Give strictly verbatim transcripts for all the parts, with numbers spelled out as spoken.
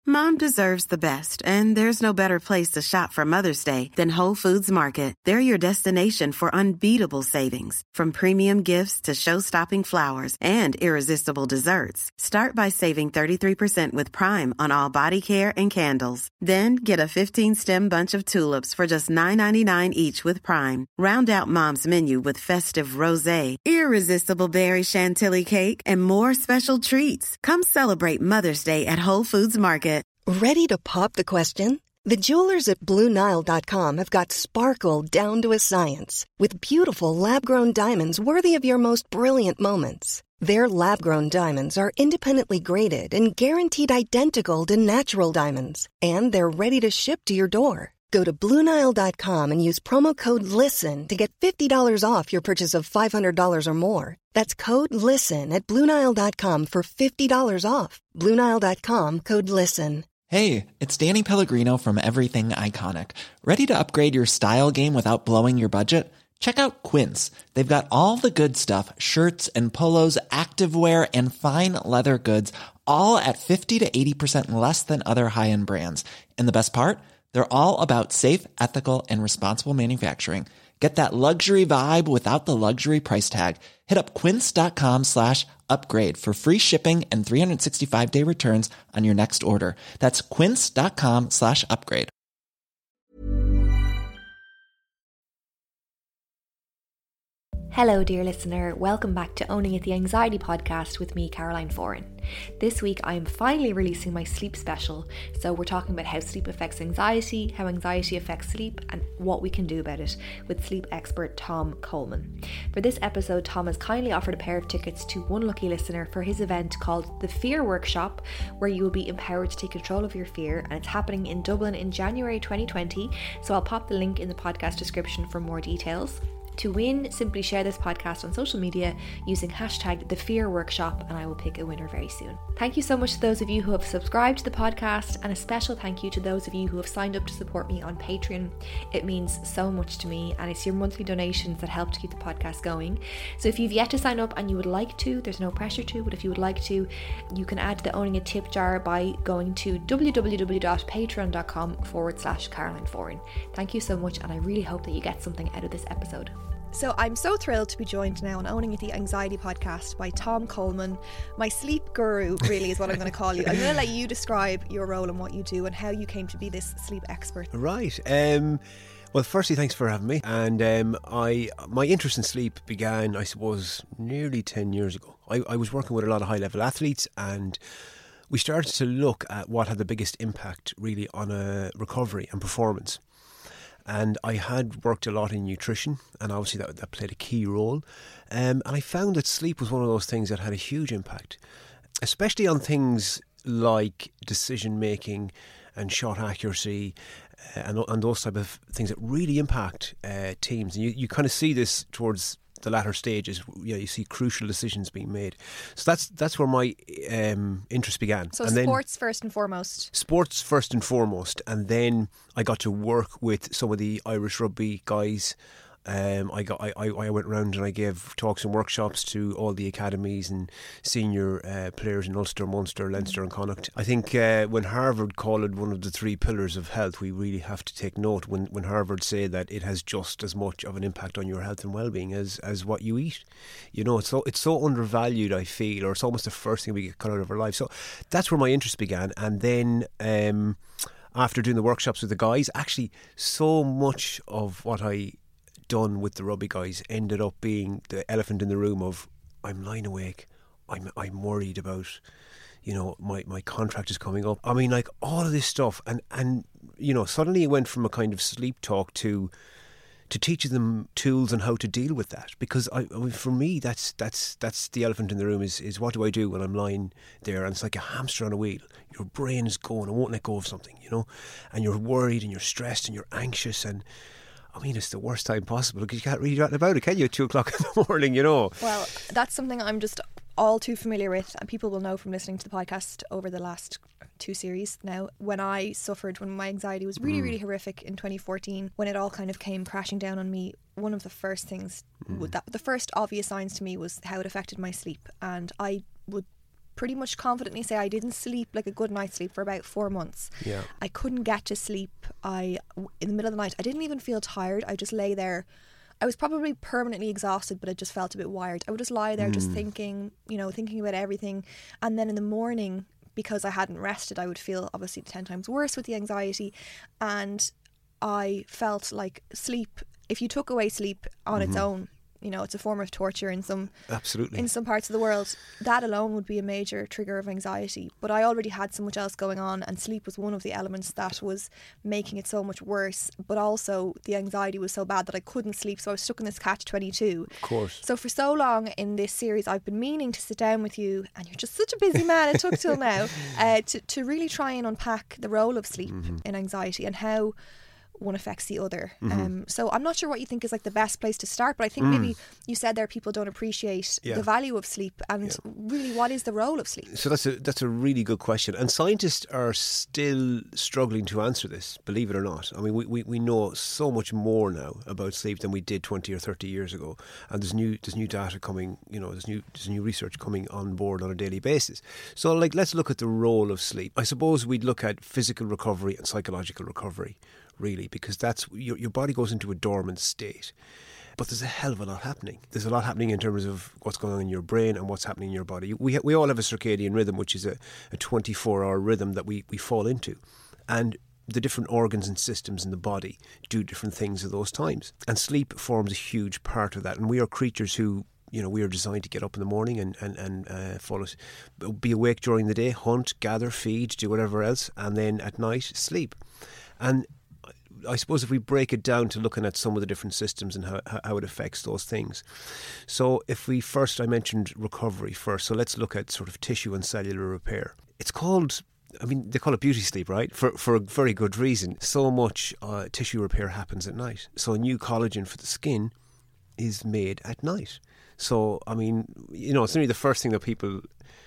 Mom deserves the best, and there's no better place to shop for Mother's Day than Whole Foods Market. They're your destination for unbeatable savings, from premium gifts to show-stopping flowers and irresistible desserts. Start by saving thirty-three percent with Prime on all body care and candles. Then get a fifteen-stem bunch of tulips for just nine ninety-nine each with Prime. Round out Mom's menu with festive rosé, irresistible berry chantilly cake, and more special treats. Come celebrate Mother's Day at Whole Foods Market. Ready to pop the question? The jewelers at Blue Nile dot com have got sparkle down to a science with beautiful lab-grown diamonds worthy of your most brilliant moments. Their lab-grown diamonds are independently graded and guaranteed identical to natural diamonds, and they're ready to ship to your door. Go to Blue Nile dot com and use promo code LISTEN to get fifty dollars off your purchase of five hundred dollars or more. That's code LISTEN at Blue Nile dot com for fifty dollars off. Blue Nile dot com, code LISTEN. Hey, it's Danny Pellegrino from Everything Iconic. Ready to upgrade your style game without blowing your budget? Check out Quince. They've got all the good stuff, shirts and polos, activewear, and fine leather goods, all at fifty to eighty percent less than other high-end brands. And the best part? They're all about safe, ethical, and responsible manufacturing. Get that luxury vibe without the luxury price tag. Hit up quince.com slash upgrade for free shipping and three sixty-five day returns on your next order. That's quince.com slash upgrade. Hello, dear listener. Welcome back to Owning It, the Anxiety Podcast with me, Caroline Foran. This week, I am finally releasing my sleep special. So we're talking about how sleep affects anxiety, how anxiety affects sleep, and what we can do about it with sleep expert Tom Coleman. For this episode, Tom has kindly offered a pair of tickets to one lucky listener for his event called The Fear Workshop, where you will be empowered to take control of your fear, and it's happening in Dublin in January twenty twenty. So I'll pop the link in the podcast description for more details. To win, simply share this podcast on social media using hashtag The Fear Workshop, and I will pick a winner very soon. Thank you so much to those of you who have subscribed to the podcast, and a special thank you to those of you who have signed up to support me on Patreon. It means so much to me, and it's your monthly donations that help to keep the podcast going. So if you've yet to sign up and you would like to, there's no pressure to, but if you would like to, you can add the Owning a Tip jar by going to www.patreon.com forward slash Caroline Foran. Thank you so much, and I really hope that you get something out of this episode. So I'm so thrilled to be joined now on Owning It, the Anxiety Podcast by Tom Coleman, my sleep guru, really is what I'm going to call you. I'm going to let you describe your role and what you do and how you came to be this sleep expert. Right. Um, well, firstly, thanks for having me. And um, I, my interest in sleep began, I suppose, nearly ten years ago. I, I was working with a lot of high-level athletes, and we started to look at what had the biggest impact really on a recovery and performance. And I had worked a lot in nutrition, and obviously that, that played a key role. Um, and I found that sleep was one of those things that had a huge impact, especially on things like decision making and shot accuracy uh, and, and those type of things that really impact uh, teams. And you, you kind of see this towards the latter stages. You know, you see crucial decisions being made. So that's that's where my um, interest began. So and sports then, first and foremost. Sports first and foremost, and then I got to work with some of the Irish rugby guys. Um, I got I, I went around and I gave talks and workshops to all the academies and senior uh, players in Ulster, Munster, Leinster and Connacht. I think uh, when Harvard called it one of the three pillars of health, we really have to take note when, when Harvard say that it has just as much of an impact on your health and well-being as, as what you eat. You know, it's so it's so undervalued, I feel, or it's almost the first thing we get cut out of our life. So that's where my interest began. And then um, after doing the workshops with the guys, actually so much of what I done with the rugby guys ended up being the elephant in the room of I'm lying awake, I'm I'm worried about, you know, my, my contract is coming up. I mean, like all of this stuff, and, and you know, suddenly it went from a kind of sleep talk to to teaching them tools on how to deal with that. Because I, I mean, for me, that's that's that's the elephant in the room is is what do I do when I'm lying there and it's like a hamster on a wheel. Your brain is going, I won't let go of something, you know, and you're worried and you're stressed and you're anxious, and I mean, it's the worst time possible because you can't read anything about it, can you, at two o'clock in the morning, you know? Well, that's something I'm just all too familiar with, and people will know from listening to the podcast over the last two series now. When I suffered, when my anxiety was really, mm. really horrific in twenty fourteen, when it all kind of came crashing down on me, one of the first things, mm. that, the first obvious signs to me was how it affected my sleep. And I would pretty much confidently say I didn't sleep like a good night's sleep for about four months. Yeah. I couldn't get to sleep. I, in the middle of the night, I didn't even feel tired. I just lay there. I was probably permanently exhausted, but I just felt a bit wired. I would just lie there mm. just thinking, you know, thinking about everything. And then in the morning, because I hadn't rested, I would feel obviously ten times worse with the anxiety. And I felt like sleep, if you took away sleep on mm-hmm. its own, you know, it's a form of torture in some absolutely in some parts of the world. That alone would be a major trigger of anxiety. But I already had so much else going on, and sleep was one of the elements that was making it so much worse. But also the anxiety was so bad that I couldn't sleep, so I was stuck in this catch twenty-two. Of course. So for so long in this series, I've been meaning to sit down with you, and you're just such a busy man. It took till now uh, to to really try and unpack the role of sleep mm-hmm. in anxiety and how one affects the other. Mm-hmm. Um, so I'm not sure what you think is like the best place to start, but I think mm. maybe you said there people don't appreciate yeah. the value of sleep, and yeah. really what is the role of sleep? So that's a that's a really good question, and scientists are still struggling to answer this, believe it or not. I mean, we, we, we know so much more now about sleep than we did twenty or thirty years ago, and there's new there's new data coming, you know, there's new there's new research coming on board on a daily basis. So like let's look at the role of sleep. I suppose we'd look at physical recovery and psychological recovery, really, because that's your, your body goes into a dormant state. But there's a hell of a lot happening. There's a lot happening in terms of what's going on in your brain and what's happening in your body. We ha- we all have a circadian rhythm, which is a, a twenty-four hour rhythm that we, we fall into. And the different organs and systems in the body do different things at those times. And sleep forms a huge part of that. And we are creatures who, you know, we are designed to get up in the morning and, and, and uh, follow, be awake during the day, hunt, gather, feed, do whatever else, and then at night sleep. And I suppose if we break it down to looking at some of the different systems and how, how it affects those things. So if we first, I mentioned recovery first, so let's look at sort of tissue and cellular repair. It's called, I mean, they call it beauty sleep, right? For for a very good reason. So much uh, tissue repair happens at night. So new collagen for the skin is made at night. So, I mean, you know, it's only the first thing that people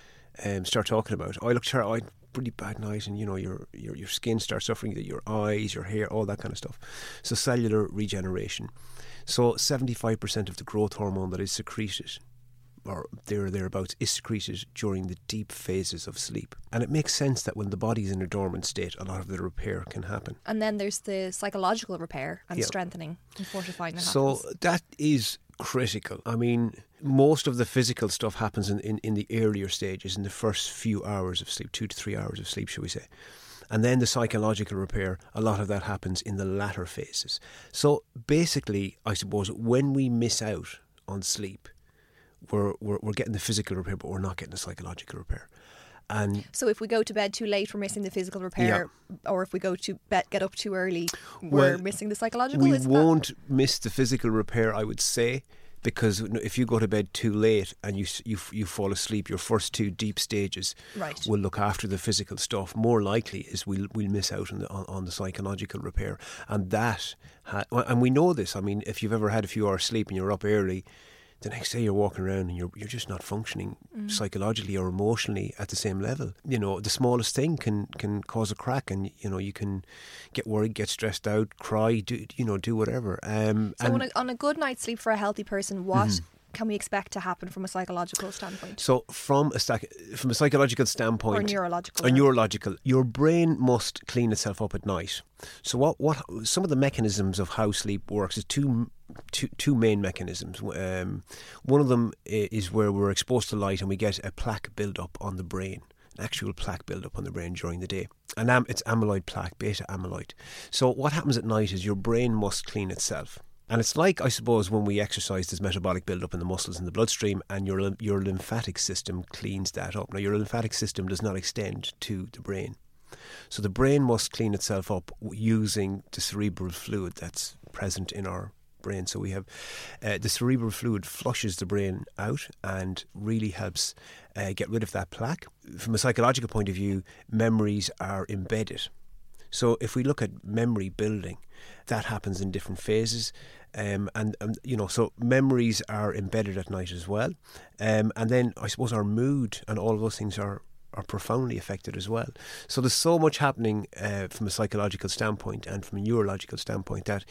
um, start talking about. I looked at I pretty bad night, and you know your your your skin starts suffering, your eyes, your hair, all that kind of stuff. So cellular regeneration. So seventy-five percent of the growth hormone that is secreted, or there or thereabouts, is secreted during the deep phases of sleep. And it makes sense that when the body's in a dormant state, a lot of the repair can happen. And then there's the psychological repair and yeah. strengthening and fortifying that so happens. That is critical. I mean, most of the physical stuff happens in, in, in the earlier stages, in the first few hours of sleep, two to three hours of sleep, shall we say. And then the psychological repair, a lot of that happens in the latter phases. So basically, I suppose, when we miss out on sleep, we're, we're, we're getting the physical repair, but we're not getting the psychological repair. And so if we go to bed too late, we're missing the physical repair, yeah. or if we go to bed, get up too early, we're well, missing the psychological. We Is won't that? miss the physical repair, I would say, because if you go to bed too late and you you you fall asleep, your first two deep stages right. will look after the physical stuff. More likely is we'll we'll miss out on the on, on the psychological repair, and that ha- and we know this. I mean, if you've ever had a few hours sleep and you're up early, the next day you're walking around and you're you're just not functioning mm. psychologically or emotionally at the same level. You know, the smallest thing can, can cause a crack, and you know you can get worried, get stressed out, cry, do you know, do whatever. Um, so and on a, on a good night's sleep for a healthy person, what mm-hmm. can we expect to happen from a psychological standpoint? So from a stack, from a psychological standpoint, or neurological, or neurological, your brain must clean itself up at night. So what what some of the mechanisms of how sleep works is two. Two, two main mechanisms. Um, one of them is where we're exposed to light and we get a plaque build-up on the brain, an actual plaque build-up on the brain during the day. And am, it's amyloid plaque, beta amyloid. So what happens at night is your brain must clean itself. And it's like, I suppose, when we exercise, there's metabolic build-up in the muscles and the bloodstream, and your your lymphatic system cleans that up. Now, your lymphatic system does not extend to the brain. So the brain must clean itself up using the cerebral fluid that's present in our brain. So we have uh, the cerebral fluid flushes the brain out and really helps uh, get rid of that plaque. From a psychological point of view, memories are embedded. So if we look at memory building, that happens in different phases. Um, and, and, you know, so memories are embedded at night as well. Um, and then I suppose our mood and all of those things are are profoundly affected as well. So there's so much happening uh, from a psychological standpoint and from a neurological standpoint that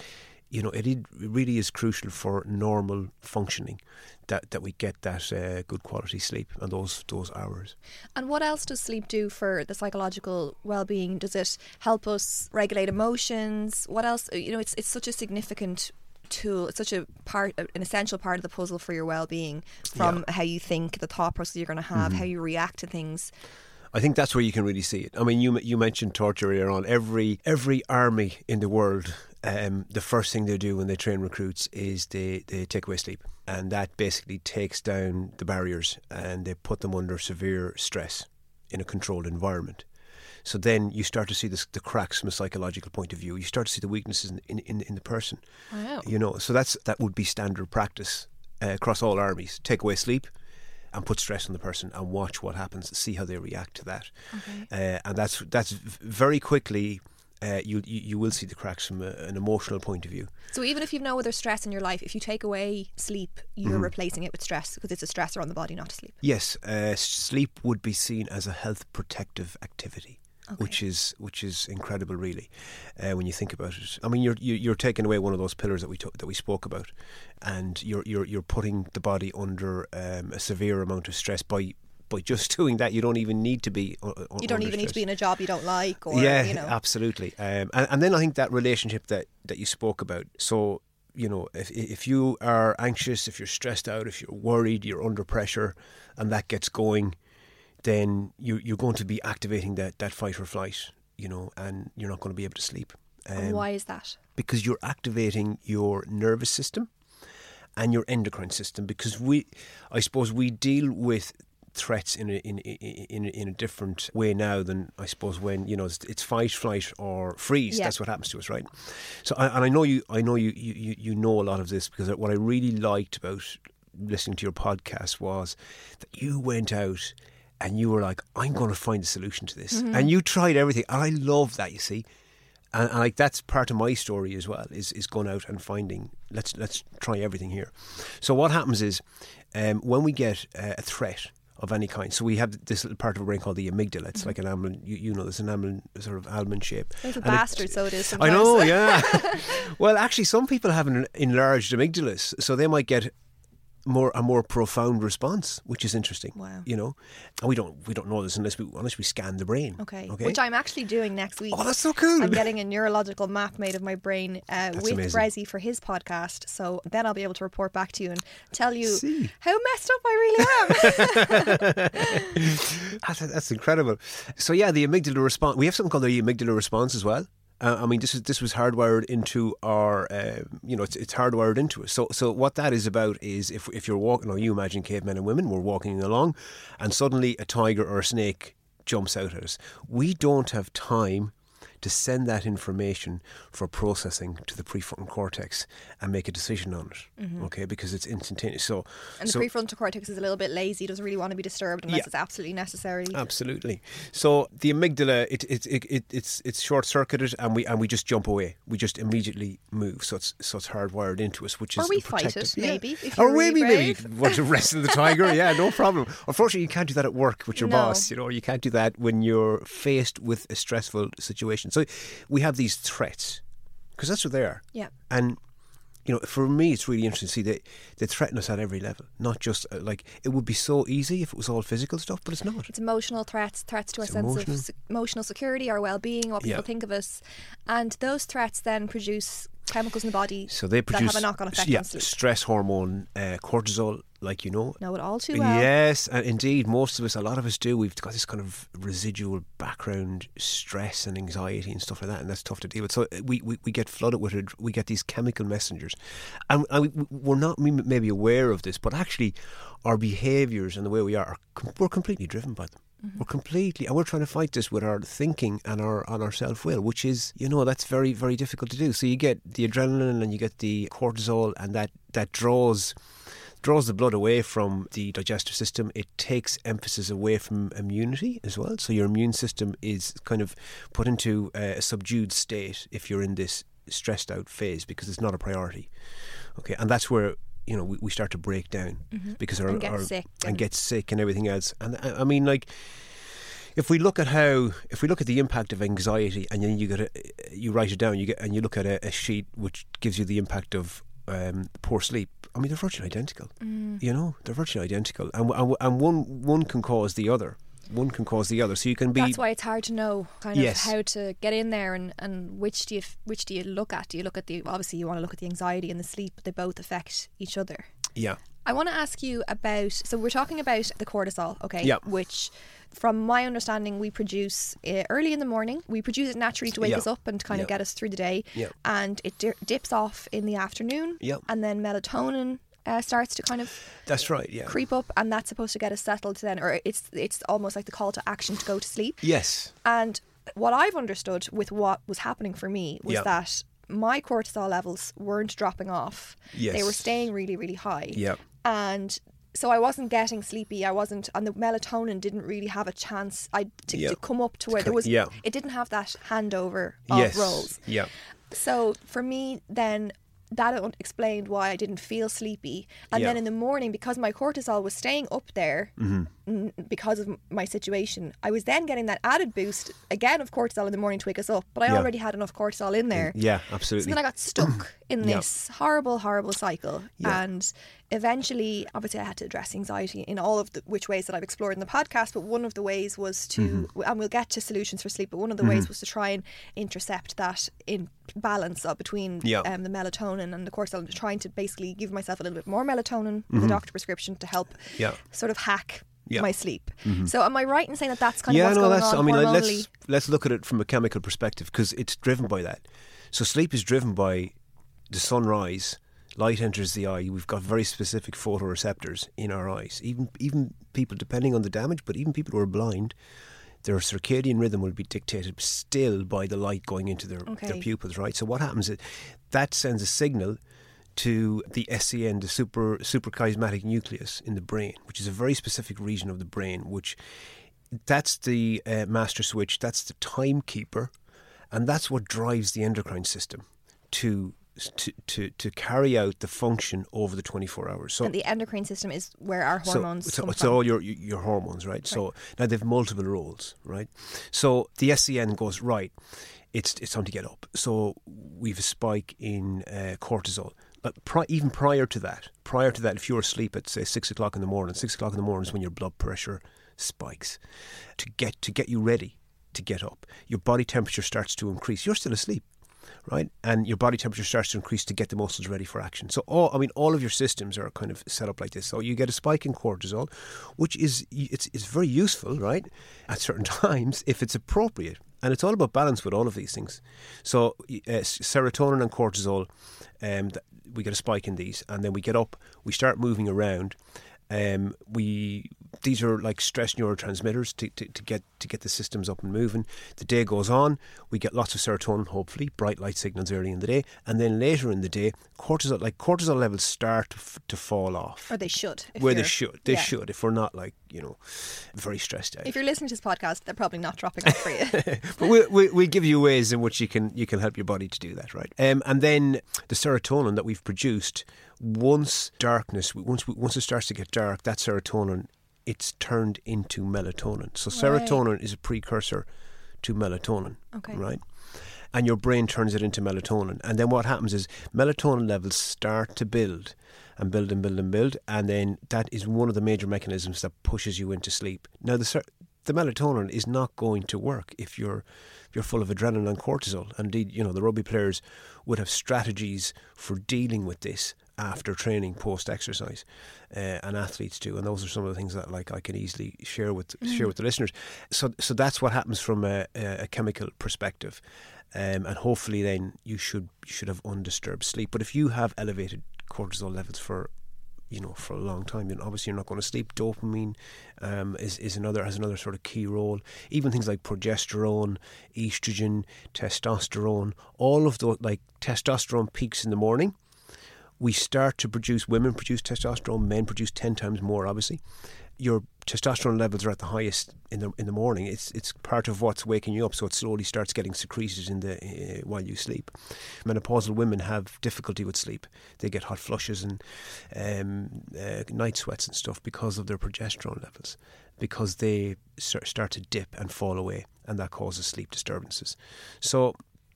you know, it, it really is crucial for normal functioning that, that we get that uh, good quality sleep and those those hours. And what else does sleep do for the psychological well-being? Does it help us regulate emotions? What else? You know, it's it's such a significant tool. It's such a part, an essential part of the puzzle for your well-being, from yeah. how you think, the thought process you're going to have, mm-hmm. how you react to things. I think that's where you can really see it. I mean, you you mentioned torture earlier on. Every every army in the world, um, the first thing they do when they train recruits is they, they take away sleep. And that basically takes down the barriers and they put them under severe stress in a controlled environment. So then you start to see this, the cracks from a psychological point of view. You start to see the weaknesses in, in, in the person. Wow. You know, so that's that would be standard practice uh, across all armies. Take away sleep and put stress on the person and watch what happens, see how they react to that. Okay. Uh, and that's that's very quickly, uh, you, you you will see the cracks from a, an emotional point of view. So even if you've no other stress in your life, if you take away sleep, you're mm-hmm. replacing it with stress, because it's a stressor on the body not to sleep. Yes, uh, sleep would be seen as a health protective activity. Okay. Which is which is incredible, really, uh, when you think about it. I mean, you're you're taking away one of those pillars that we to- that we spoke about, and you're you're you're putting the body under um, a severe amount of stress by by just doing that. You don't even need to be. Uh, you don't even stress. need to be in a job you don't like, or yeah, you know. absolutely. Um, and and then I think that relationship that, that you spoke about. So you know, if if you are anxious, if you're stressed out, if you're worried, you're under pressure, and that gets going, then you, you're going to be activating that, that fight or flight, you know, and you're not going to be able to sleep. Um, and why is that? Because you're activating your nervous system and your endocrine system. Because we, I suppose, we deal with threats in a, in in in a different way now than I suppose when, you know, it's, it's fight, flight or freeze. Yeah. That's what happens to us, right? So, I, and I know you, I know you, you, you know a lot of this, because what I really liked about listening to your podcast was that you went out and you were like, I'm going to find a solution to this. Mm-hmm. And you tried everything. And I love that, you see. And, and like that's part of my story as well, is, is going out and finding, let's let's try everything here. So what happens is, um, when we get uh, a threat of any kind, so we have this little part of our brain called the amygdala. It's mm-hmm. like an almond, you, you know, there's an almond, sort of almond shape. It's a bastard, it, so it is sometimes. I know, yeah. Well, actually, some people have an enlarged amygdalas, so they might get more a more profound response, which is interesting. Wow. You know, and we don't we don't know this unless we unless we scan the brain. Okay. okay. Which I'm actually doing next week. Oh, that's so cool. I'm getting a neurological map made of my brain uh, with amazing. Brezzy for his podcast. So then I'll be able to report back to you and tell you See. how messed up I really am. that's, that's incredible. So yeah, the amygdala response. We have something called the amygdala response as well. Uh, I mean, this is this was hardwired into our, uh, you know, it's, it's hardwired into us. So, so what that is about is if if you're walking, now you imagine cavemen and women, we're walking along, and suddenly a tiger or a snake jumps out at us. We don't have time to send that information for processing to the prefrontal cortex and make a decision on it, mm-hmm. okay, because it's instantaneous. So, and the so, prefrontal cortex is a little bit lazy, doesn't really want to be disturbed unless yeah, it's absolutely necessary. Absolutely. So the amygdala, it, it, it, it, it's it's short-circuited, and we and we just jump away. We just immediately move. So it's so it's hardwired into us, which is or we protective. fight it, yeah. maybe. If or you're maybe really maybe want to wrestle the tiger. Yeah, no problem. Unfortunately, you can't do that at work with your no. boss, you know, or you can't do that when you're faced with a stressful situation. So we have these threats, because that's what they are. Yeah. And, you know, for me, it's really interesting to see that they threaten us at every level, not just uh, like, it would be so easy if it was all physical stuff, but it's not. It's emotional threats, threats to it's our emotional. sense of se- emotional security, our well-being, what people yeah. think of us. And those threats then produce chemicals in the body so they produce, that have a knock-on effect yeah, on sleep. Stress hormone, uh, cortisol, like you know. Know it all too well. Yes, and indeed, most of us, a lot of us do. We've got this kind of residual background stress and anxiety and stuff like that, and that's tough to deal with. So we, we, we get flooded with it. We get these chemical messengers, and, and we, we're not maybe aware of this, but actually, our behaviours and the way we are, are we're completely driven by them. Mm-hmm. We're completely, and we're trying to fight this with our thinking and our on our self-will, which is, you know, that's very, very difficult to do. So you get the adrenaline and you get the cortisol, and that, that draws draws the blood away from the digestive system. It takes emphasis away from immunity as well. So your immune system is kind of put into a subdued state if you're in this stressed out phase, because it's not a priority. Okay, and that's where, you know, we, we start to break down, mm-hmm. because our, and get our sick and, and get sick and everything else. And I mean, like, if we look at how, if we look at the impact of anxiety, and then you get a, you write it down, you get and you look at a, a sheet which gives you the impact of um, poor sleep. I mean, they're virtually identical. Mm. You know, they're virtually identical, and and, and one one can cause the other. One can cause the other, so you can be. That's why it's hard to know kind of yes. how to get in there, and, and which do you which do you look at? Do you look at the obviously you want to look at the anxiety and the sleep, but they both affect each other. Yeah. I want to ask you about. So we're talking about the cortisol, okay? Yeah. Which, from my understanding, we produce uh, early in the morning. We produce it naturally to wake yeah. us up and kind yeah. of get us through the day. Yeah. And it di- dips off in the afternoon. Yeah. And then melatonin Uh, starts to kind of that's right yeah creep up, and that's supposed to get us settled then, or it's it's almost like the call to action to go to sleep. Yes. And what I've understood with what was happening for me was yeah. that my cortisol levels weren't dropping off. Yes. They were staying really, really high. Yeah. And so I wasn't getting sleepy. I wasn't, and the melatonin didn't really have a chance I, to, yeah. to come up to where there was. Yeah. It didn't have that handover of yes. roles. Yeah. So for me, then that explained why I didn't feel sleepy. And yeah. then in the morning, because my cortisol was staying up there mm-hmm. n- because of my situation, I was then getting that added boost again of cortisol in the morning to wake us up. But I yeah. already had enough cortisol in there. Yeah, absolutely. So then I got stuck in yeah. this horrible, horrible cycle. Yeah. And eventually, obviously, I had to address anxiety in all of the which ways that I've explored in the podcast. But one of the ways was to, mm-hmm. and we'll get to solutions for sleep, but one of the mm-hmm. ways was to try and intercept that in balance of between yeah. um, the melatonin and the cortisol, trying to basically give myself a little bit more melatonin mm-hmm. with a doctor prescription to help yeah. sort of hack yeah. my sleep. Mm-hmm. So am I right in saying that that's kind yeah, of what's no, going that's, on I mean, hormonally? let's, let's look at it from a chemical perspective, because it's driven by that. So sleep is driven by the sunrise. Light enters the eye. We've got very specific photoreceptors in our eyes. Even even people, depending on the damage, but even people who are blind, their circadian rhythm will be dictated still by the light going into their, okay. their pupils, right? So what happens is that sends a signal to the S C N, the super suprachiasmatic nucleus in the brain, which is a very specific region of the brain, which that's the uh, master switch, that's the timekeeper, and that's what drives the endocrine system to To, to, to carry out the function over the twenty-four hours. So and the endocrine system is where our hormones so, so come it's from. all your your hormones, right? right? So now they've multiple roles, right? So the S C N goes, right, it's it's time to get up. So we've a spike in uh, cortisol. But pri- even prior to that, prior to that, if you're asleep at say six o'clock in the morning, six o'clock in the morning is when your blood pressure spikes. To get to get you ready to get up, your body temperature starts to increase. You're still asleep. Right, and your body temperature starts to increase to get the muscles ready for action. So, all I mean, all of your systems are kind of set up like this. So, you get a spike in cortisol, which is it's it's very useful, right, at certain times if it's appropriate. And it's all about balance with all of these things. So, uh, serotonin and cortisol, um, we get a spike in these, and then we get up, we start moving around. Um, we these are like stress neurotransmitters to, to, to get to get the systems up and moving. The day goes on, we get lots of serotonin, hopefully, bright light signals early in the day, and then later in the day, cortisol like cortisol levels start to, f- to fall off. Or they should. Where they should, they yeah. should. If we're not like you know, very stressed out. If you're listening to this podcast, they're probably not dropping off for you. But we we we give you ways in which you can you can help your body to do that, right? Um, and then the serotonin that we've produced. Once darkness, once we, once it starts to get dark, that serotonin, it's turned into melatonin. So serotonin right. is a precursor to melatonin, okay. right? And your brain turns it into melatonin. And then what happens is melatonin levels start to build and build and build and build. And then that is one of the major mechanisms that pushes you into sleep. Now, the the melatonin is not going to work if you're you're full of adrenaline and cortisol. Indeed, you know, the rugby players would have strategies for dealing with this after training, post-exercise, uh, and athletes do, and those are some of the things that, like, I can easily share with mm. share with the listeners. So, so that's what happens from a, a chemical perspective, um, and hopefully, then you should you should have undisturbed sleep. But if you have elevated cortisol levels for, you know, for a long time, then obviously you're not going to sleep. Dopamine um, is is another has another sort of key role. Even things like progesterone, estrogen, testosterone, all of those, like testosterone peaks in the morning. We start to produce, women produce testosterone, men produce ten times more, obviously. Your testosterone levels are at the highest in the in the morning. It's it's part of what's waking you up, so it slowly starts getting secreted in the uh, while you sleep. Menopausal women have difficulty with sleep. They get hot flushes and um, uh, night sweats and stuff because of their progesterone levels, because they start to dip and fall away, and that causes sleep disturbances. So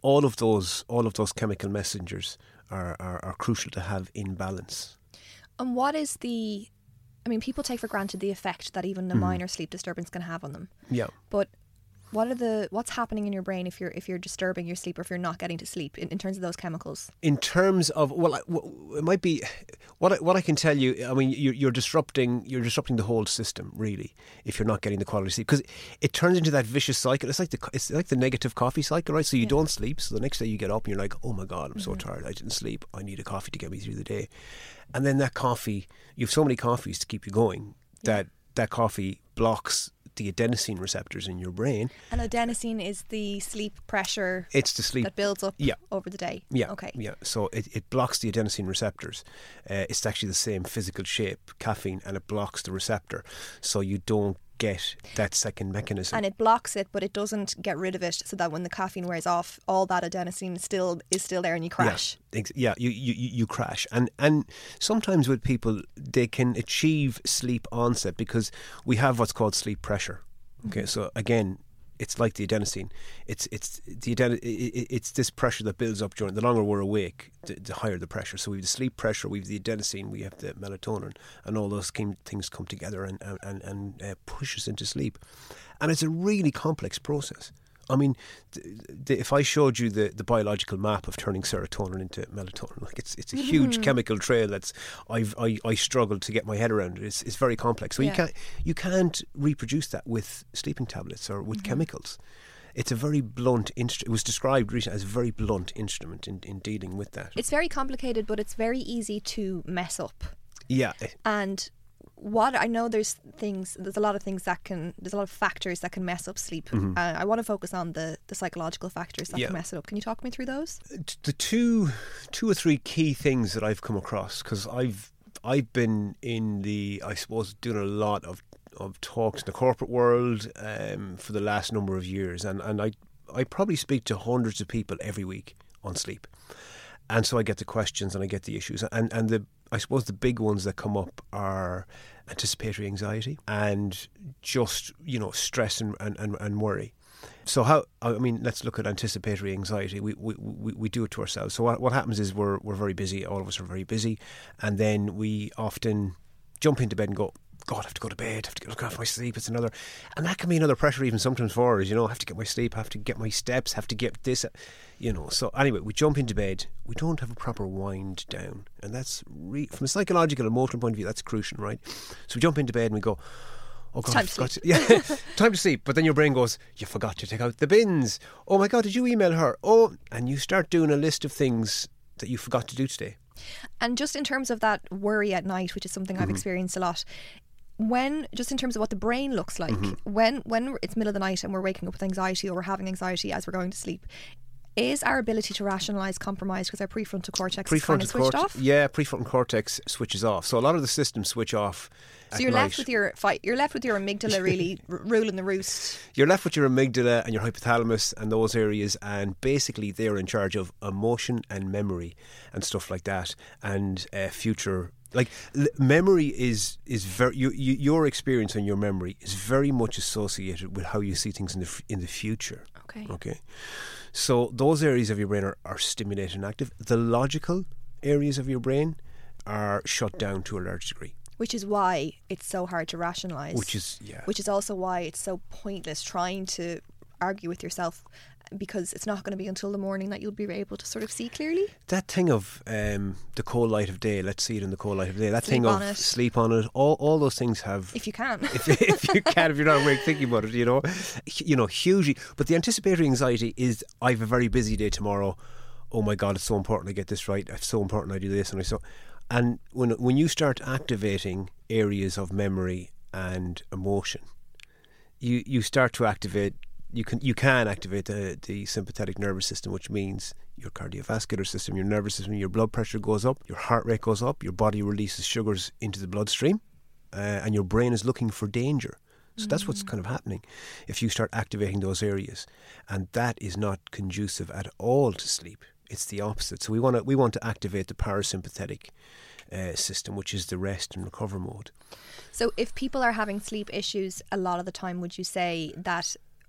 all of those all of those chemical messengers are, are, are crucial to have in balance. And what is the, I mean, people take for granted the effect that even a mm. minor sleep disturbance can have on them. Yeah. But what are the what's happening in your brain if you're if you're disturbing your sleep or if you're not getting to sleep in, in terms of those chemicals? In terms of well, it might be what I, what I can tell you. I mean, you're, you're disrupting you're disrupting the whole system really if you're not getting the quality sleep, because it turns into that vicious cycle. It's like the it's like the negative coffee cycle, right? So you yeah. don't sleep, so the next day you get up and you're like, oh my god, I'm mm-hmm. so tired. I didn't sleep. I need a coffee to get me through the day, and then that coffee, you have so many coffees to keep you going yeah. that that coffee blocks the adenosine receptors in your brain. And adenosine is the sleep pressure it's the sleep that builds up yeah. over the day. Yeah. Okay. Yeah. So it, it blocks the adenosine receptors. Uh, it's actually the same physical shape, caffeine, and it blocks the receptor. So you don't get that second mechanism. And it blocks it, but it doesn't get rid of it, so that when the caffeine wears off, all that adenosine still is still there and you crash. Yeah, yeah you, you, you crash. And and sometimes with people, they can achieve sleep onset because we have what's called sleep pressure. Okay, mm-hmm. so again, it's like the adenosine. It's it's the aden- it's this pressure that builds up during the longer we're awake, the, the higher the pressure. So we have the sleep pressure, we have the adenosine, we have the melatonin, and all those came, things come together and and and uh, push us into sleep. And it's a really complex process. I mean, the, the, if I showed you the, the biological map of turning serotonin into melatonin, like it's it's a huge mm-hmm. chemical trail that's I've I, I struggle to get my head around it. It's it's very complex. So yeah. you can't you can't reproduce that with sleeping tablets or with mm-hmm. chemicals. It's a very blunt instrument. It was described recently as a very blunt instrument in, in dealing with that. It's very complicated, but it's very easy to mess up. Yeah. And what I know, there's things, there's a lot of things that can, there's a lot of factors that can mess up sleep. Mm-hmm. Uh, I want to focus on the, the psychological factors that yeah. can mess it up. Can you talk me through those? The two, two or three key things that I've come across, because I've, I've been in the, I suppose, doing a lot of, of talks in the corporate world um, for the last number of years, and, and I, I probably speak to hundreds of people every week on sleep. And so I get the questions and I get the issues. And and the I suppose the big ones that come up are anticipatory anxiety and just, you know, stress and, and, and worry. So how, I mean, let's look at anticipatory anxiety. We we, we, we do it to ourselves. So what, what happens is we're we're very busy. All of us are very busy. And then we often jump into bed and go, God, I have to go to bed, I have to look after my sleep. It's another, and that can be another pressure even sometimes for us, you know, I have to get my sleep, I have to get my steps, have to get this, you know. So anyway, we jump into bed, we don't have a proper wind down, and that's re- from a psychological, emotional point of view, that's crucial, right? So we jump into bed and we go, oh God, time I forgot to, yeah, time to sleep. But then your brain goes, you forgot to take out the bins. Oh my God, did you email her? Oh, and you start doing a list of things that you forgot to do today. And just in terms of that worry at night, which is something mm-hmm. I've experienced a lot, when, just in terms of what the brain looks like, mm-hmm. when when it's middle of the night and we're waking up with anxiety or we're having anxiety as we're going to sleep, is our ability to rationalise compromised because our prefrontal cortex prefrontal is kind of switched corte- off? Yeah, prefrontal cortex switches off. So a lot of the systems switch off. So you're night. left with your fight. You're left with your amygdala really r- ruling the roost. You're left with your amygdala and your hypothalamus and those areas, and basically they're in charge of emotion and memory and stuff like that, and uh, future. Like l- memory is is very you, you, your experience and your memory is very much associated with how you see things in the f- in the future. Okay. Okay. So those areas of your brain are, are stimulated and active. The logical areas of your brain are shut down to a large degree. Which is why it's so hard to rationalise. Which is yeah. Which is also why it's so pointless trying to argue with yourself, because it's not going to be until the morning that you'll be able to sort of see clearly. That thing of um, the cold light of day, let's see it in the cold light of day. That sleep thing of it. sleep on it. All all those things have. If you can. if, if you can, if you're not awake thinking about it, you know, you know, hugely. But the anticipatory anxiety is, I have a very busy day tomorrow. Oh my God, it's so important I get this right. It's so important I do this, and I so. And when when you start activating areas of memory and emotion, you you start to activate. You can you can activate the, the sympathetic nervous system, which means your cardiovascular system, your nervous system, your blood pressure goes up, your heart rate goes up, your body releases sugars into the bloodstream, uh, and your brain is looking for danger. So mm. that's what's kind of happening if you start activating those areas, and that is not conducive at all to sleep. It's the opposite. So we want to we want to activate the parasympathetic uh, system, which is the rest and recover mode. So if people are having sleep issues a lot of the time, would you say that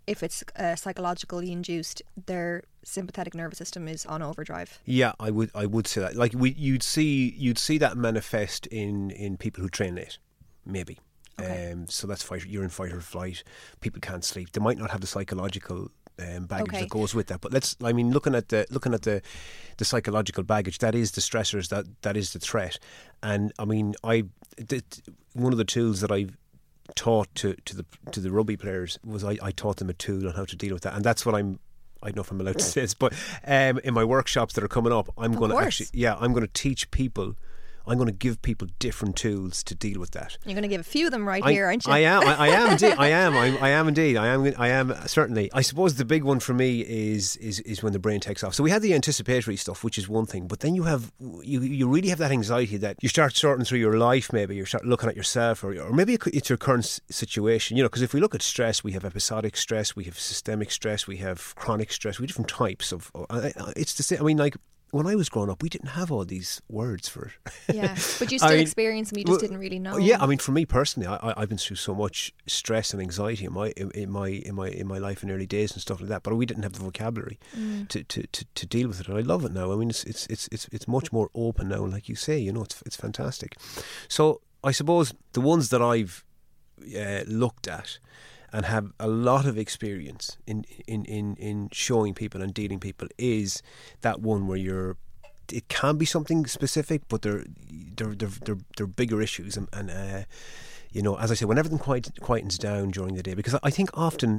if it's uh, psychologically induced, their sympathetic nervous system is on overdrive. Yeah, I would I would say that. Like we, you'd see you'd see that manifest in, in people who train late, maybe. Okay. Um, so that's fight. You're in fight or flight. People can't sleep. They might not have the psychological um, baggage Okay. that goes with that. But let's. I mean, looking at the looking at the the psychological baggage, that is the stressors. That that is the threat. And I mean, I th- one of the tools that I've taught to, to the to the rugby players was I, I taught them a tool on how to deal with that, and that's what I'm. I don't know if I'm allowed to say this, but um, in my workshops that are coming up, I'm going to actually, yeah, I'm going to teach people. I'm going to give people different tools to deal with that. You're going to give a few of them right I, here, aren't you? I am. I, I am indeed. I am. I, I am indeed. I am. I am certainly. I suppose the big one for me is is is when the brain takes off. So we had the anticipatory stuff, which is one thing, but then you have you you really have that anxiety that you start sorting through your life. Maybe you start looking at yourself, or or maybe it's your current situation. You know, because if we look at stress, we have episodic stress, we have systemic stress, we have chronic stress. We have different types of. It's the same. I mean, like. When I was growing up, we didn't have all these words for it. Yeah, but you still I mean, experience them. You just well, didn't really know. Yeah, I mean, for me personally, I, I've been through so much stress and anxiety in my in, in my in my in my life in early days and stuff like that. But we didn't have the vocabulary Mm. to, to, to, to deal with it, and I love it now. I mean, it's it's it's it's it's much more open now, and like you say, you know, it's it's fantastic. So I suppose the ones that I've uh, looked at and have a lot of experience in, in, in, in showing people and dealing people is that one where you're it can be something specific, but they're they're they're they're, they're bigger issues, and, and uh, you know, as I say, when everything quiet, quietens down during the day, because I think often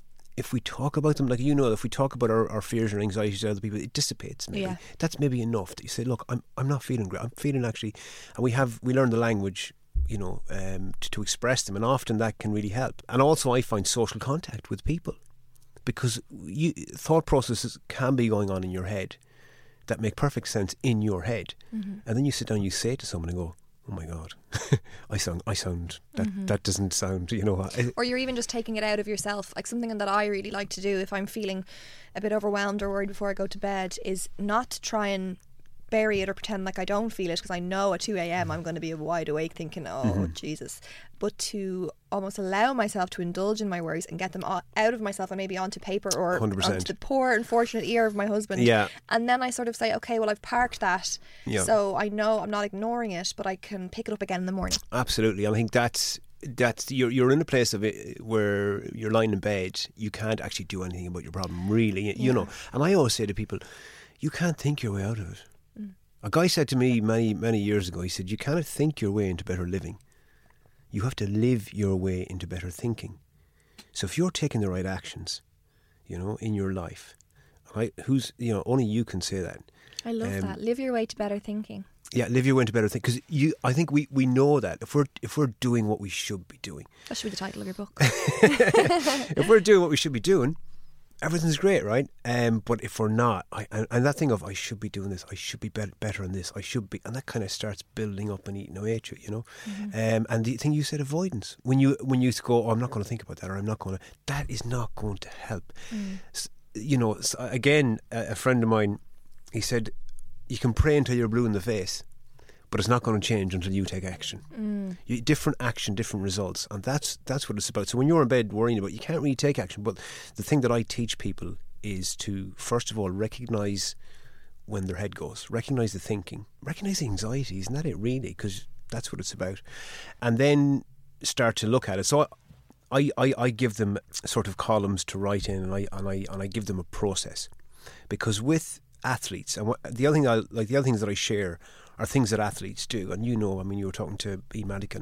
if we talk about them, like you know, if we talk about our, our fears or anxieties to other people, it dissipates. Maybe Yeah. that's maybe enough that you say, look, I'm I'm not feeling great. I'm feeling actually, and we have we learn the language, you know, um, to, to express them, and often that can really help. And also, I find social contact with people, because you, thought processes can be going on in your head that make perfect sense in your head, Mm-hmm. and then you sit down, and you say it to someone, and go, "Oh my God, I sound, I sound that Mm-hmm. that doesn't sound, you know." I, Or you're even just taking it out of yourself. Like something that I really like to do if I'm feeling a bit overwhelmed or worried before I go to bed is not to try and bury it or pretend like I don't feel it, because I know at two a.m. I'm going to be wide awake thinking, oh Mm-hmm. Jesus, but to almost allow myself to indulge in my worries and get them o- out of myself and maybe onto paper or one hundred percent. onto the poor unfortunate ear of my husband. Yeah. And then I sort of say, okay, well, I've parked that, Yeah. so I know I'm not ignoring it, but I can pick it up again in the morning. Absolutely. I think that's that's you're you're in a place of it where you're lying in bed. You can't actually do anything about your problem, really. You Yeah. know. And I always say to people, you can't think your way out of it. Mm. A guy said to me many many years ago, he said, you cannot think your way into better living. You have to live your way into better thinking. So if you're taking the right actions, you know, in your life, right? Who's you know only you can say that. I love Um, that. Live your way to better thinking. Yeah, live your way into better thinking. Because you, I think we, we know that if we're if we're doing what we should be doing, That should be the title of your book. if we're doing what we should be doing, everything's great, right? Um, but if we're not, I, and, and that thing of I should be doing this, I should be better, better in this, I should be, and that kind of starts building up and eating away at you, you know. Mm-hmm. Um, and the thing you said, avoidance. When you when you go, oh, I'm not going to think about that, or I'm not going to. That is not going to help. Mm. S- you know, s- again, a, a friend of mine, he said, you can pray until you're blue in the face, but it's not going to change until you take action. Mm. You, different action, different results, and that's that's what it's about. So when you're in bed worrying about, you can't really take action. But the thing that I teach people is to first of all recognise when their head goes, recognise the thinking, recognise the anxiety. Isn't that it really? Because that's what it's about, and then start to look at it. So I, I, I give them sort of columns to write in, and I and I and I give them a process, because with athletes, and what, the other thing I like, the other things that I share are things that athletes do, and you know, I mean, you were talking to E. Madigan.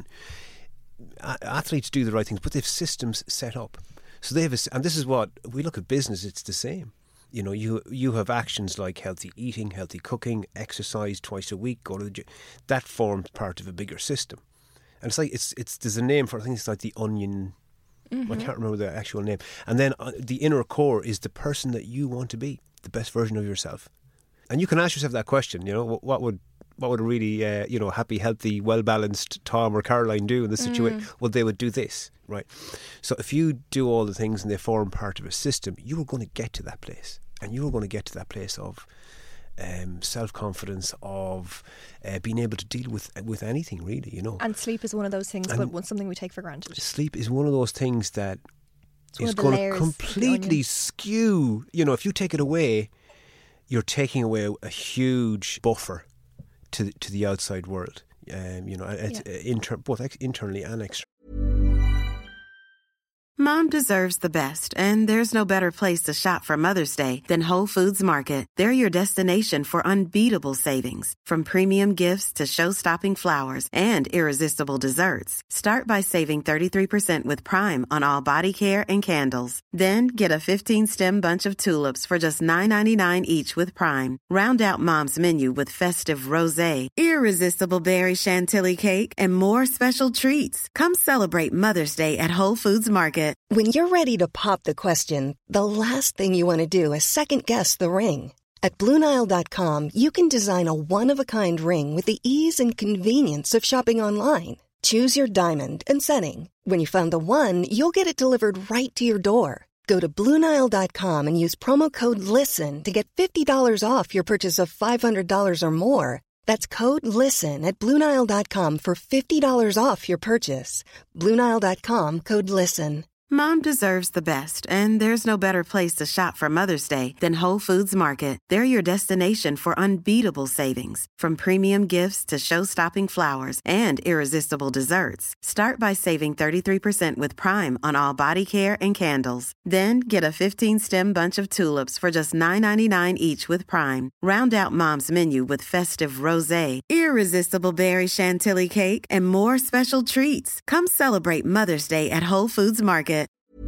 A- athletes do the right things, but they have systems set up. So they have, a, and this is what we look at business. It's the same. You know, you you have actions like healthy eating, healthy cooking, exercise twice a week, go to the gym. That forms part of a bigger system, and it's like it's it's there's a name for. I think it's like the onion. Mm-hmm. I can't remember the actual name. And then uh, the inner core is the person that you want to be, the best version of yourself. And you can ask yourself that question. You know, what, what would what would a really uh, you know happy, healthy, well balanced Tom or Caroline do in this situation? Mm. Well, they would do this, right? So if you do all the things and they form part of a system, you are going to get to that place, and you are going to get to that place of um, self-confidence, of uh, being able to deal with with anything, really. You know, and sleep is one of those things, and but something we take for granted. Sleep is one of those things that It's one is of the going to layers of the completely onion. skew. You know, if you take it away, you're taking away a huge buffer to the, to the outside world. Um, you know, it's Yeah. inter- both ex- internally and externally. Mom deserves the best, and there's no better place to shop for Mother's Day than Whole Foods Market. They're your destination for unbeatable savings, from premium gifts to show-stopping flowers and irresistible desserts. Start by saving thirty-three percent with Prime on all body care and candles. Then get a fifteen-stem bunch of tulips for just nine ninety-nine each with Prime. Round out Mom's menu with festive rosé, irresistible berry chantilly cake, and more special treats. Come celebrate Mother's Day at Whole Foods Market. When you're ready to pop the question, the last thing you want to do is second-guess the ring. At Blue Nile dot com, you can design a one-of-a-kind ring with the ease and convenience of shopping online. Choose your diamond and setting. When you find the one, you'll get it delivered right to your door. Go to Blue Nile dot com and use promo code LISTEN to get fifty dollars off your purchase of five hundred dollars or more. That's code LISTEN at Blue Nile dot com for fifty dollars off your purchase. Blue Nile dot com, code LISTEN. Mom deserves the best, and there's no better place to shop for Mother's Day than Whole Foods Market. They're your destination for unbeatable savings, from premium gifts to show-stopping flowers and irresistible desserts. Start by saving thirty-three percent with Prime on all body care and candles. Then get a fifteen-stem bunch of tulips for just nine ninety-nine each with Prime. Round out Mom's menu with festive rosé, irresistible berry chantilly cake, and more special treats. Come celebrate Mother's Day at Whole Foods Market.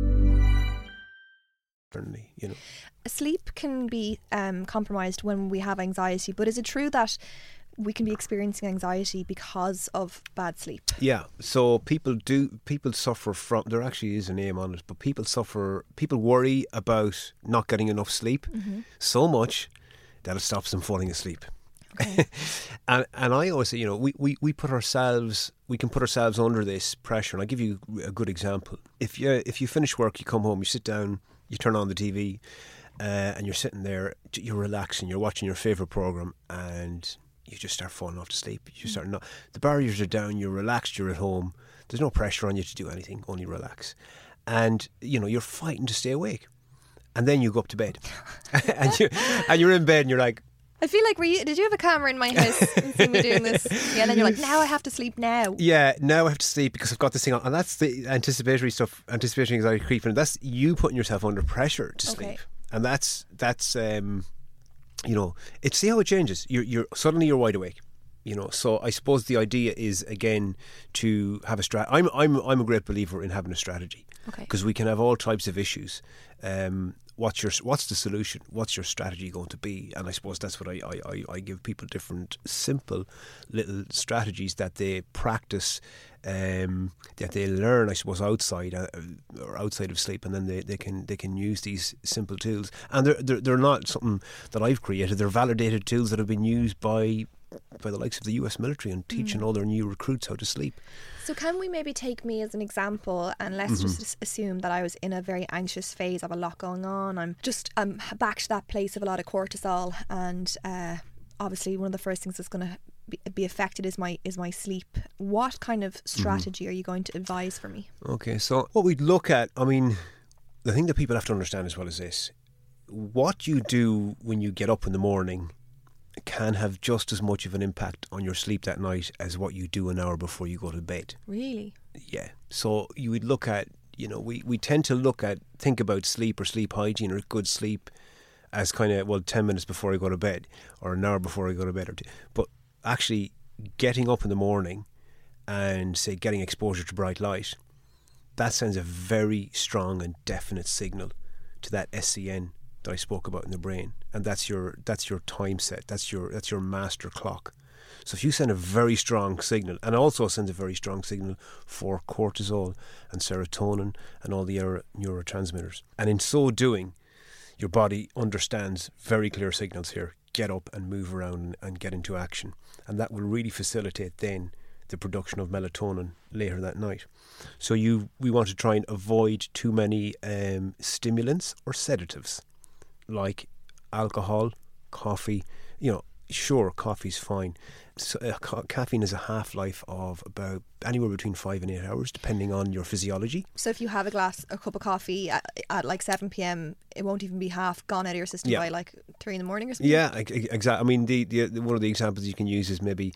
You know, Sleep can be um, compromised when we have anxiety, but is it true that we can be experiencing anxiety because of bad sleep? yeah. So people do. People suffer from. There actually is a name on it, but people suffer. People worry about not getting enough sleep Mm-hmm. so much that it stops them falling asleep. Okay. and and I always say, you know, we, we, we put ourselves, we can put ourselves under this pressure. And I'll give you a good example. If you if you finish work, you come home, you sit down, you turn on the T V, uh, and you're sitting there, you're relaxing, you're watching your favourite programme, and you just start falling off to sleep. You start not, the barriers are down, you're relaxed, you're at home. There's no pressure on you to do anything, only relax. And, you know, you're fighting to stay awake. And then you go up to bed. and, you, and you're in bed and you're like, I feel like, were you, did you have a camera in my house and see me doing this? Yeah, and then you're like, now I have to sleep now. yeah, now I have to sleep because I've got this thing on. And that's the anticipatory stuff, anticipatory anxiety creeping. That's you putting yourself under pressure to Okay. sleep. And that's, that's um, you know, it's, see how it changes. You're, you're suddenly you're wide awake. You know, so I suppose the idea is, again, to have a strategy. I'm, I'm, I'm a great believer in having a strategy. Okay. Because we can have all types of issues. Um, what's your what's the solution? What's your strategy going to be? And I suppose that's what I, I, I, I give people different simple little strategies that they practice, um, that they learn, I suppose, outside uh, or outside of sleep, and then they, they can they can use these simple tools. And they're, they're they're not something that I've created. They're validated tools that have been used by by the likes of the U S military and teaching mm. all their new recruits how to sleep. So can we maybe take me as an example, and let's Mm-hmm. just assume that I was in a very anxious phase, I have a lot going on, I'm just I'm back to that place of a lot of cortisol, and uh, obviously one of the first things that's going to be, be affected is my is my sleep. What kind of strategy mm-hmm. are you going to advise for me? Okay, so what we'd look at, I mean, the thing that people have to understand as well is this: what you do when you get up in the morning can have just as much of an impact on your sleep that night as what you do an hour before you go to bed. Really? Yeah. So you would look at, you know, we, we tend to look at, think about sleep or sleep hygiene or good sleep as kind of, well, ten minutes before I go to bed or an hour before I go to bed. Or two. But actually getting up in the morning and, say, getting exposure to bright light, that sends a very strong and definite signal to that S C N that I spoke about in the brain, and that's your that's your time set. That's your that's your master clock. So if you send a very strong signal, and also sends a very strong signal for cortisol and serotonin and all the other neurotransmitters, and in so doing, your body understands very clear signals here. Get up and move around and get into action, and that will really facilitate then the production of melatonin later that night. So you we want to try and avoid too many um, stimulants or sedatives, like alcohol, coffee. You know, sure, coffee's fine. So, uh, ca- caffeine has a half-life of about anywhere between five and eight hours, depending on your physiology. So if you have a glass, a cup of coffee at, at like seven p.m, it won't even be half gone out of your system Yeah. by like three in the morning or something? Yeah, exactly. I mean, the, the one of the examples you can use is maybe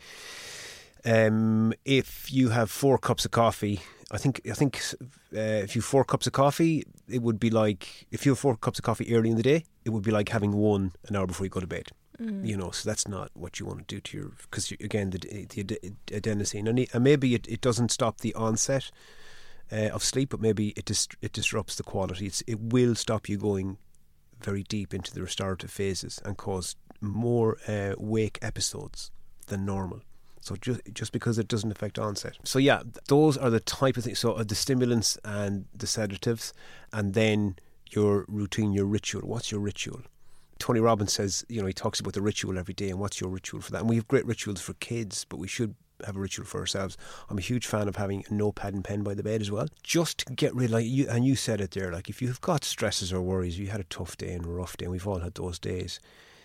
um, if you have four cups of coffee. I think I think uh, if you have four cups of coffee, it would be like, if you have four cups of coffee early in the day, it would be like having one an hour before you go to bed. Mm. You know, so that's not what you want to do to your, because again, the, the adenosine, and, and maybe it, it doesn't stop the onset uh, of sleep, but maybe it dist- it disrupts the quality. It's, it will stop you going very deep into the restorative phases and cause more uh, wake episodes than normal. So just just because it doesn't affect onset. So yeah, those are the type of things. So uh, the stimulants and the sedatives, and then your routine, your ritual. What's your ritual? Tony Robbins says, you know, he talks about the ritual every day, and what's your ritual for that? And we have great rituals for kids, but we should have a ritual for ourselves. I'm a huge fan of having a notepad and pen by the bed as well, just to get rid, like you, and you said it there, like if you've got stresses or worries, you had a tough day and a rough day, and we've all had those days,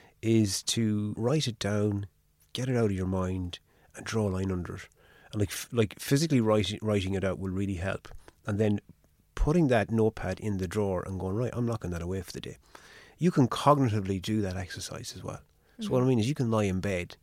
is to write it down, get it out of your mind, and draw a line under it. And like like physically writing writing it out will really help. And then putting that notepad in the drawer and going, right, I'm locking that away for the day. You can cognitively do that exercise as well. So mm-hmm. what I mean is you can lie in bed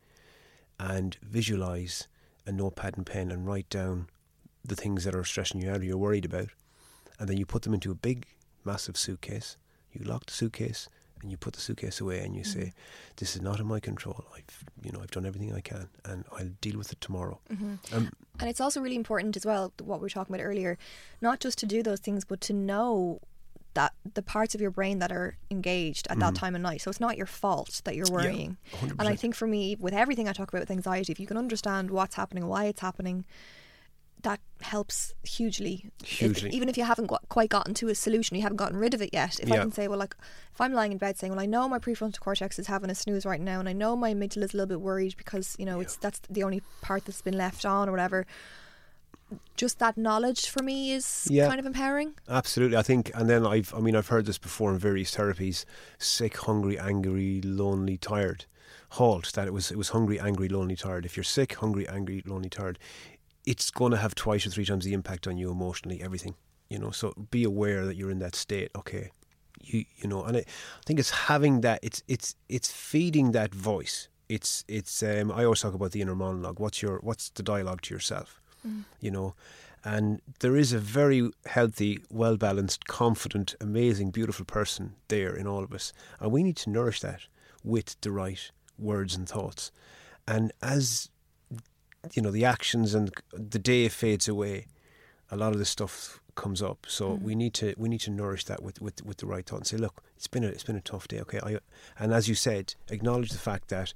and visualise a notepad and pen and write down the things that are stressing you out or you're worried about, and then you put them into a big, massive suitcase. You lock the suitcase and you put the suitcase away and you mm-hmm. say, this is not in my control. I've, you know, I've done everything I can and I'll deal with it tomorrow. Mm-hmm. Um, and it's also really important as well, what we were talking about earlier, not just to do those things, but to know that the parts of your brain that are engaged at mm. that time of night. So it's not your fault that you're worrying. Yeah, one hundred percent. And I think for me, with everything I talk about with anxiety, if you can understand what's happening, why it's happening, that helps hugely. Hugely. If, even if you haven't got, quite gotten to a solution, you haven't gotten rid of it yet. If yeah. I can say, well, like, if I'm lying in bed saying, well, I know my prefrontal cortex is having a snooze right now, and I know my amygdala is a little bit worried because, you know, yeah. it's that's the only part that's been left on or whatever. Just that knowledge for me is yeah, kind of empowering. Absolutely. I think, and then I've, I mean, I've heard this before in various therapies: sick, hungry, angry, lonely, tired. Halt. That it was, it was hungry, angry, lonely, tired. If you're sick, hungry, angry, lonely, tired, it's going to have twice or three times the impact on you emotionally. Everything, you know. So be aware that you're in that state. Okay, you, you know, and it, I think it's having that. It's, it's, it's feeding that voice. It's, it's. Um, I always talk about the inner monologue. What's your, what's the dialogue to yourself? Mm. You know, and there is a very healthy, well-balanced, confident, amazing, beautiful person there in all of us, and we need to nourish that with the right words and thoughts. And as you know, the actions and the day fades away, a lot of this stuff comes up. So mm. we need to we need to nourish that with, with, with the right thought and say, look, it's been a it's been a tough day. Okay, I, and as you said, acknowledge the fact that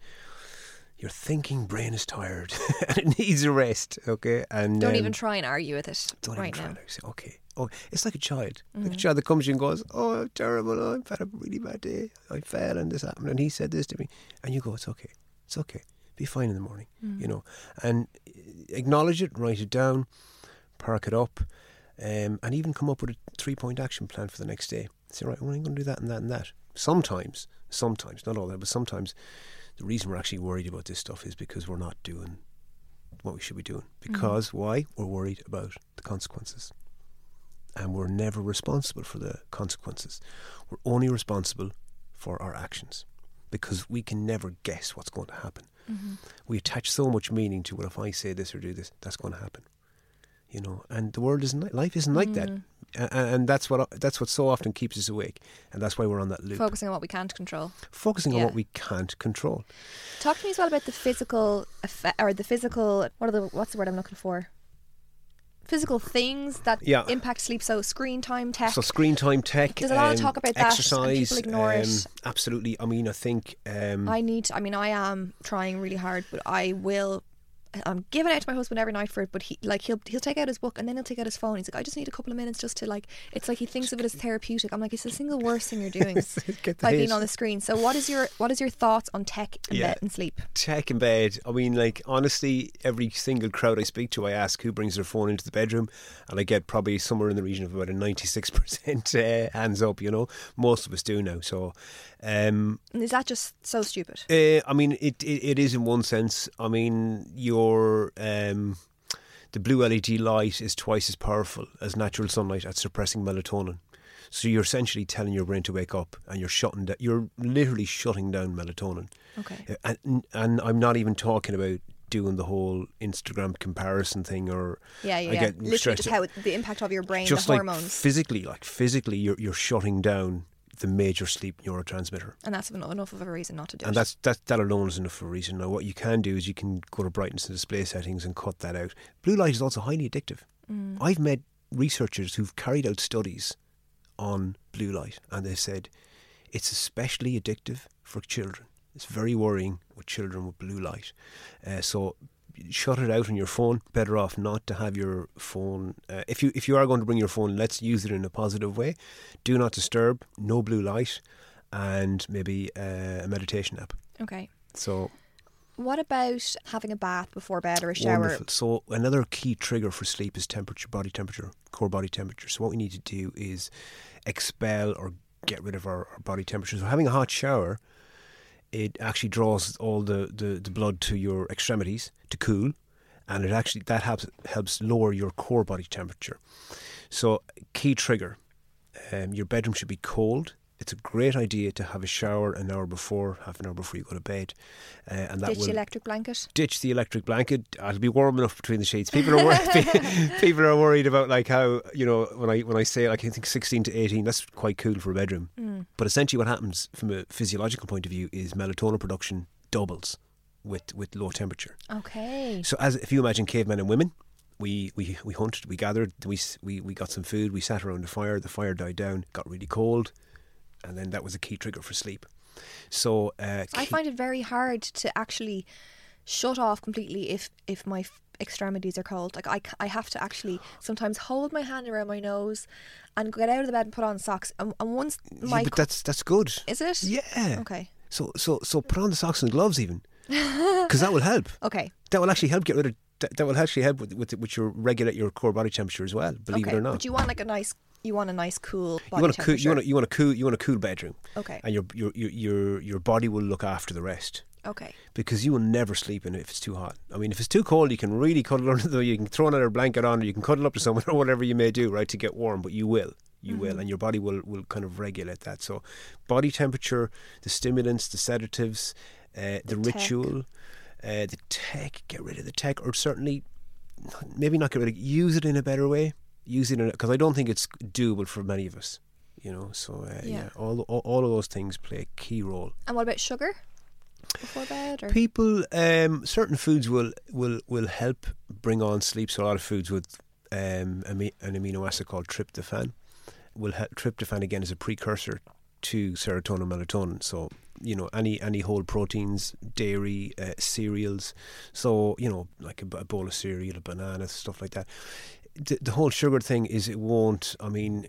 your thinking brain is tired and it needs a rest, okay? And don't um, even try and argue with it. Don't right even try now. and say, okay. Oh, it's like a child. Mm-hmm. Like a child that comes to you and goes, oh, terrible, oh, I've had a really bad day. I fell and this happened and he said this to me. And you go, it's okay. It's okay. Be fine in the morning, mm-hmm. you know. And acknowledge it, write it down, park it up, um, and even come up with a three-point action plan for the next day. Say, right, well, I'm going to do that and that and that. Sometimes, sometimes, not all that, but sometimes the reason we're actually worried about this stuff is because we're not doing what we should be doing. Because mm-hmm. why? We're worried about the consequences. And we're never responsible for the consequences. We're only responsible for our actions, because we can never guess what's going to happen. Mm-hmm. We attach so much meaning to, well, if I say this or do this, that's going to happen. You know, and the world isn't, life isn't like mm. that. And, and that's what that's what so often keeps us awake, and that's why we're on that loop. Focusing on what we can't control. Focusing yeah. on what we can't control. Talk to me as well about the physical effect, or the physical. What are the? What's the word I'm looking for? Physical things that yeah. impact sleep. So screen time, tech. So screen time, tech. There's a lot um, of talk about exercise, that, and people ignore um, it. Absolutely. I mean, I think um, I need. To, I mean, I am trying really hard, but I will. I'm giving out to my husband every night for it, but he like he'll he'll take out his book and then he'll take out his phone. He's like, I just need a couple of minutes just to like. It's like he thinks of it as therapeutic. I'm like, it's the single worst thing you're doing by being on the screen. So what is your what is your thoughts on tech and yeah. bed and sleep? Tech and bed. I mean, like honestly, every single crowd I speak to, I ask who brings their phone into the bedroom, and I get probably somewhere in the region of about a ninety-six percent uh, hands up. You know, most of us do now. So Um, Is that just so stupid? Uh, I mean, it, it it is in one sense. I mean, your um, the blue L E D light is twice as powerful as natural sunlight at suppressing melatonin. So you're essentially telling your brain to wake up, and you're shutting down. You're literally shutting down melatonin. Okay. And and I'm not even talking about doing the whole Instagram comparison thing, or Yeah, yeah. I yeah. get Literally stressed just how it, the impact of your brain, just the like hormones. physically, like physically, you're you're shutting down the major sleep neurotransmitter. And that's enough enough of a reason not to do And it. that's that that alone is enough for a reason. Now, what you can do is you can go to brightness and display settings and cut that out. Blue light is also highly addictive. Mm. I've met researchers who've carried out studies on blue light, and they've said it's especially addictive for children. It's very worrying with children with blue light. Uh, so shut it out on your phone. Better off not to have your phone. Uh, if you if you are going to bring your phone, let's use it in a positive way. Do not disturb, no blue light, and maybe uh, a meditation app. Okay. So What about having a bath before bed or a shower? wonderful. So another key trigger for sleep is temperature, body temperature, core body temperature. So what we need to do is expel or get rid of our, our body temperature. So having a hot shower, it actually draws all the, the, the blood to your extremities to cool, and it actually that helps helps lower your core body temperature. So key trigger, um, your bedroom should be cold. It's a great idea to have a shower an hour before, half an hour before you go to bed, uh, and that Ditch will the electric blanket. ditch the electric blanket. It'll be warm enough between the sheets. People are worried. People are worried about like how, you know, when I when I say like I think sixteen to eighteen, that's quite cool for a bedroom. Mm. But essentially, what happens from a physiological point of view is melatonin production doubles with with low temperature. Okay. So as if you imagine cavemen and women, we we we hunted, we gathered, we we we got some food, we sat around the fire. The fire died down, got really cold, and then that was a key trigger for sleep. So uh, I key- find it very hard to actually shut off completely if if my f- extremities are cold. Like I, c- I have to actually sometimes hold my hand around my nose and get out of the bed and put on socks. And, and once my yeah, but that's that's good. is it? Yeah. Okay. So so so put on the socks and gloves even, because that will help. Okay. That will actually help get rid of. That, that will actually help with with with your regulate your core body temperature as well. Believe okay. it or not. But you want like a nice, you want a nice cool body you want a cool. temperature. You want a, you want a cool. You want a cool bedroom. Okay. And your your your your your body will look after the rest. Okay. Because you will never sleep in it if it's too hot. I mean, if it's too cold, you can really cuddle under the. You can throw another blanket on, or you can cuddle up to someone, or whatever you may do, right, to get warm. But you will, you Mm-hmm. will, and your body will will kind of regulate that. So, body temperature, the stimulants, the sedatives, uh, the, The ritual, uh, the tech. Get rid of the tech, or certainly, maybe not get rid of. Use it in a better way. Use it in because I don't think it's doable for many of us. You know, so uh, yeah. Yeah. all, all all of those things play a key role. And what about sugar before bed? Or? People, um, certain foods will, will, will help bring on sleep. So a lot of foods with um, ami- an amino acid called tryptophan will help. Tryptophan again is a precursor to serotonin, melatonin. So you know any any whole proteins, dairy, uh, cereals. So you know like a, a bowl of cereal, a banana, stuff like that. The, the whole sugar thing is it won't. I mean.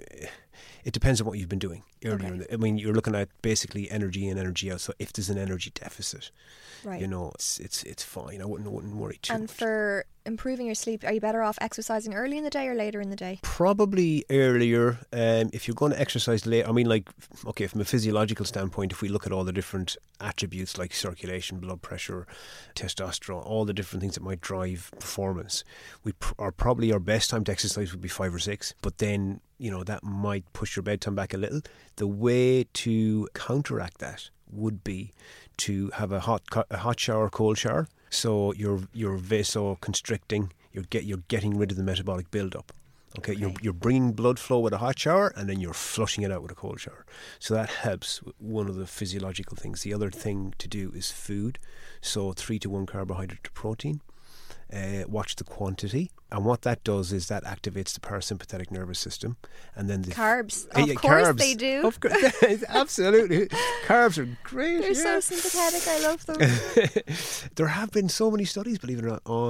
It depends on what you've been doing earlier. Okay. In the, I mean, you're looking at basically energy in, energy out. So if there's an energy deficit, Right. you know, it's it's it's fine. I wouldn't wouldn't worry too And much. for improving your sleep, are you better off exercising early in the day or later in the day? Probably earlier. Um, if you're going to exercise late, I mean, like, okay, from a physiological standpoint, if we look at all the different attributes like circulation, blood pressure, testosterone, all the different things that might drive performance, we pr- are probably our best time to exercise would be five or six. But then, you know, that might push your bedtime back a little. The way to counteract that would be to have a hot co- a hot shower, cold shower. So you're you're vasoconstricting. You're get you're getting rid of the metabolic buildup. Okay, Okay. you're you're bringing blood flow with a hot shower, and then you're flushing it out with a cold shower. So that helps with one of the physiological things. The other thing to do is food. So three to one carbohydrate to protein. Uh, watch the quantity, and what that does is that activates the parasympathetic nervous system, and then the Carbs. Uh, Of yeah, course carbs. they do. Of course, absolutely. Carbs are great. They're so yeah. sympathetic. I love them. There have been so many studies, believe it or not, on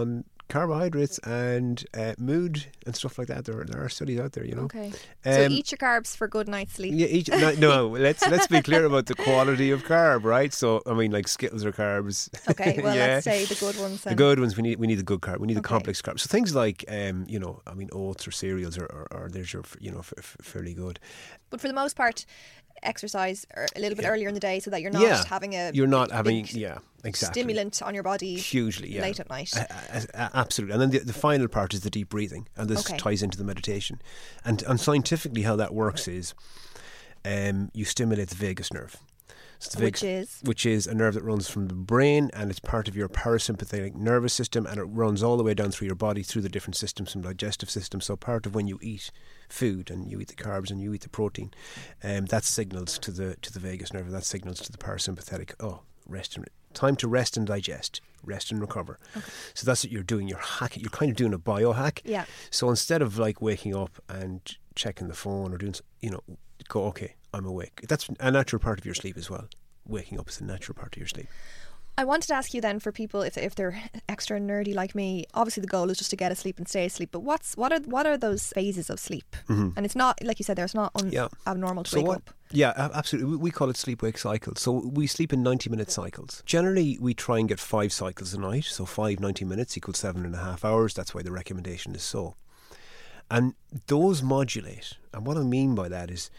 carbohydrates and uh, mood and stuff like that. There, there are studies out there, you know. Okay. Um, so eat your carbs for good night's sleep. Yeah, each, no, no, let's let's be clear about the quality of carb, right? So, I mean, like Skittles are carbs. Okay, well, yeah. let's say the good ones. Then. The good ones, we need we need the good carb. We need the Okay. complex carbs. So things like, um, you know, I mean, oats or cereals are, are, are there's your, you know, f- f- fairly good. But for the most part, exercise er- a little bit Yeah. earlier in the day so that you're not Yeah. having a You're not big, having, big yeah, exactly. stimulant on your body Hugely, yeah. late at night. Uh, uh, uh, absolutely. And then the, the final part is the deep breathing, and this Okay. ties into the meditation. And and scientifically, how that works is, um, you stimulate the vagus nerve. So the Which vagus- is? which is a nerve that runs from the brain, and it's part of your parasympathetic nervous system, and it runs all the way down through your body through the different systems and digestive systems. So part of when you eat food and you eat the carbs and you eat the protein, um, that signals to the to the vagus nerve, and that signals to the parasympathetic. Oh, rest and time to rest and digest, rest and recover. Okay. So that's what you're doing. You're hacking. You're kind of doing a biohack. Yeah. So instead of like waking up and checking the phone or doing, you know, go, okay, I'm awake. That's a natural part of your sleep as well. Waking up is a natural part of your sleep. I wanted to ask you then, for people if if they're extra nerdy like me, obviously the goal is just to get asleep and stay asleep. But what's what are what are those phases of sleep? Mm-hmm. And it's not, like you said, there, it's not un- Yeah. abnormal to So wake what, up. Yeah, a- absolutely. We, we call it sleep-wake cycles. So we sleep in ninety-minute cycles. Generally, we try and get five cycles a night. So five ninety minutes equals seven and a half hours. That's why the recommendation is so. And those modulate. And what I mean by that is,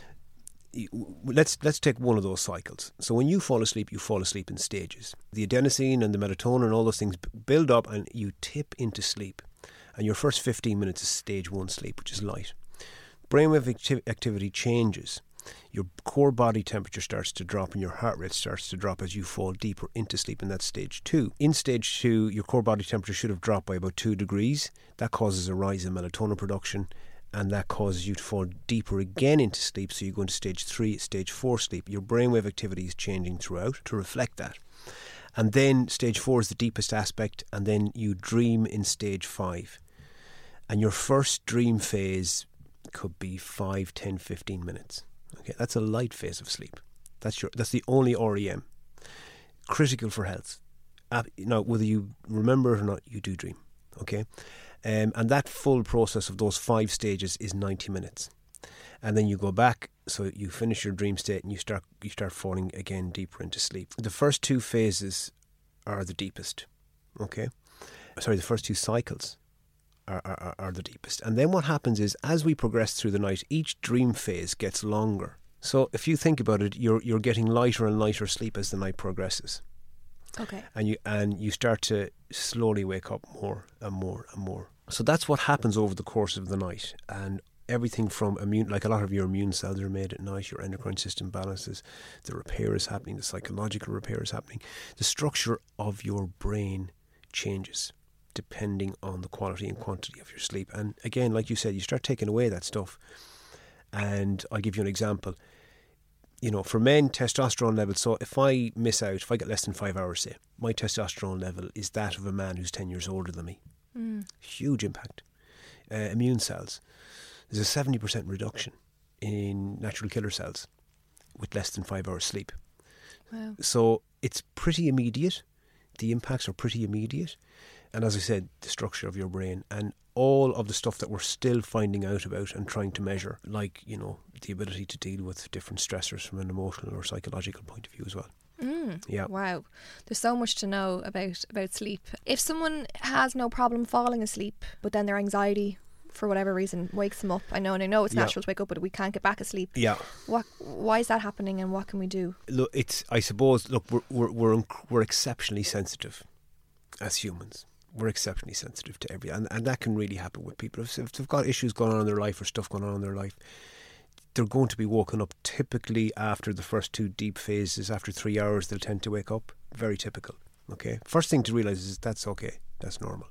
let's let's take one of those cycles. So when you fall asleep, you fall asleep in stages. The adenosine and the melatonin and all those things b- build up, and you tip into sleep. And your first fifteen minutes is stage one sleep, which is light. Brainwave acti- activity changes. Your core body temperature starts to drop and your heart rate starts to drop as you fall deeper into sleep, and that's stage two. In stage two, your core body temperature should have dropped by about two degrees. That causes a rise in melatonin production, and that causes you to fall deeper again into sleep. So you go into stage three, stage four sleep. Your brainwave activity is changing throughout to reflect that. And then stage four is the deepest aspect, and then you dream in stage five. And your first dream phase could be five, ten, fifteen minutes. Okay, that's a light phase of sleep. That's your that's the only R E M. Critical for health. Uh, now, whether you remember it or not, you do dream. Okay, um, and that full process of those five stages is ninety minutes, and then you go back. So you finish your dream state and you start you start falling again deeper into sleep. The first two phases are the deepest. Okay, sorry, the first two cycles Are, are, are the deepest. And then what happens is, as we progress through the night, each dream phase gets longer. So if you think about it, you're you're getting lighter and lighter sleep as the night progresses. Okay. And you and you start to slowly wake up more and more and more. So that's what happens over the course of the night. And everything from immune, like a lot of your immune cells are made at night, your endocrine system balances, the repair is happening, the psychological repair is happening. The structure of your brain changes depending on the quality and quantity of your sleep. And again, like you said, you start taking away that stuff. And I'll give you an example. You know, for men, testosterone levels, so if I miss out, if I get less than five hours, say, my testosterone level is that of a man who's ten years older than me. Mm. Huge impact. Uh, immune cells. There's a seventy percent reduction in natural killer cells with less than five hours sleep. Wow. So it's pretty immediate. The impacts are pretty immediate. And as I said, the structure of your brain and all of the stuff that we're still finding out about and trying to measure, like, you know, the ability to deal with different stressors from an emotional or psychological point of view as well. Mm, yeah. Wow. There's so much to know about, about sleep. If someone has no problem falling asleep, but then their anxiety, for whatever reason, wakes them up, I know, and I know it's Yeah. natural to wake up, but we can't get back asleep. Yeah. What? Why is that happening, and what can we do? Look, it's, I suppose, look, we're, we're, we're, we're exceptionally sensitive as humans. We're exceptionally sensitive to every, and, and that can really happen with people. If, if they've got issues going on in their life or stuff going on in their life, they're going to be woken up typically after the first two deep phases. After three hours, they'll tend to wake up. Very typical. Okay. First thing to realise is that's okay. That's normal.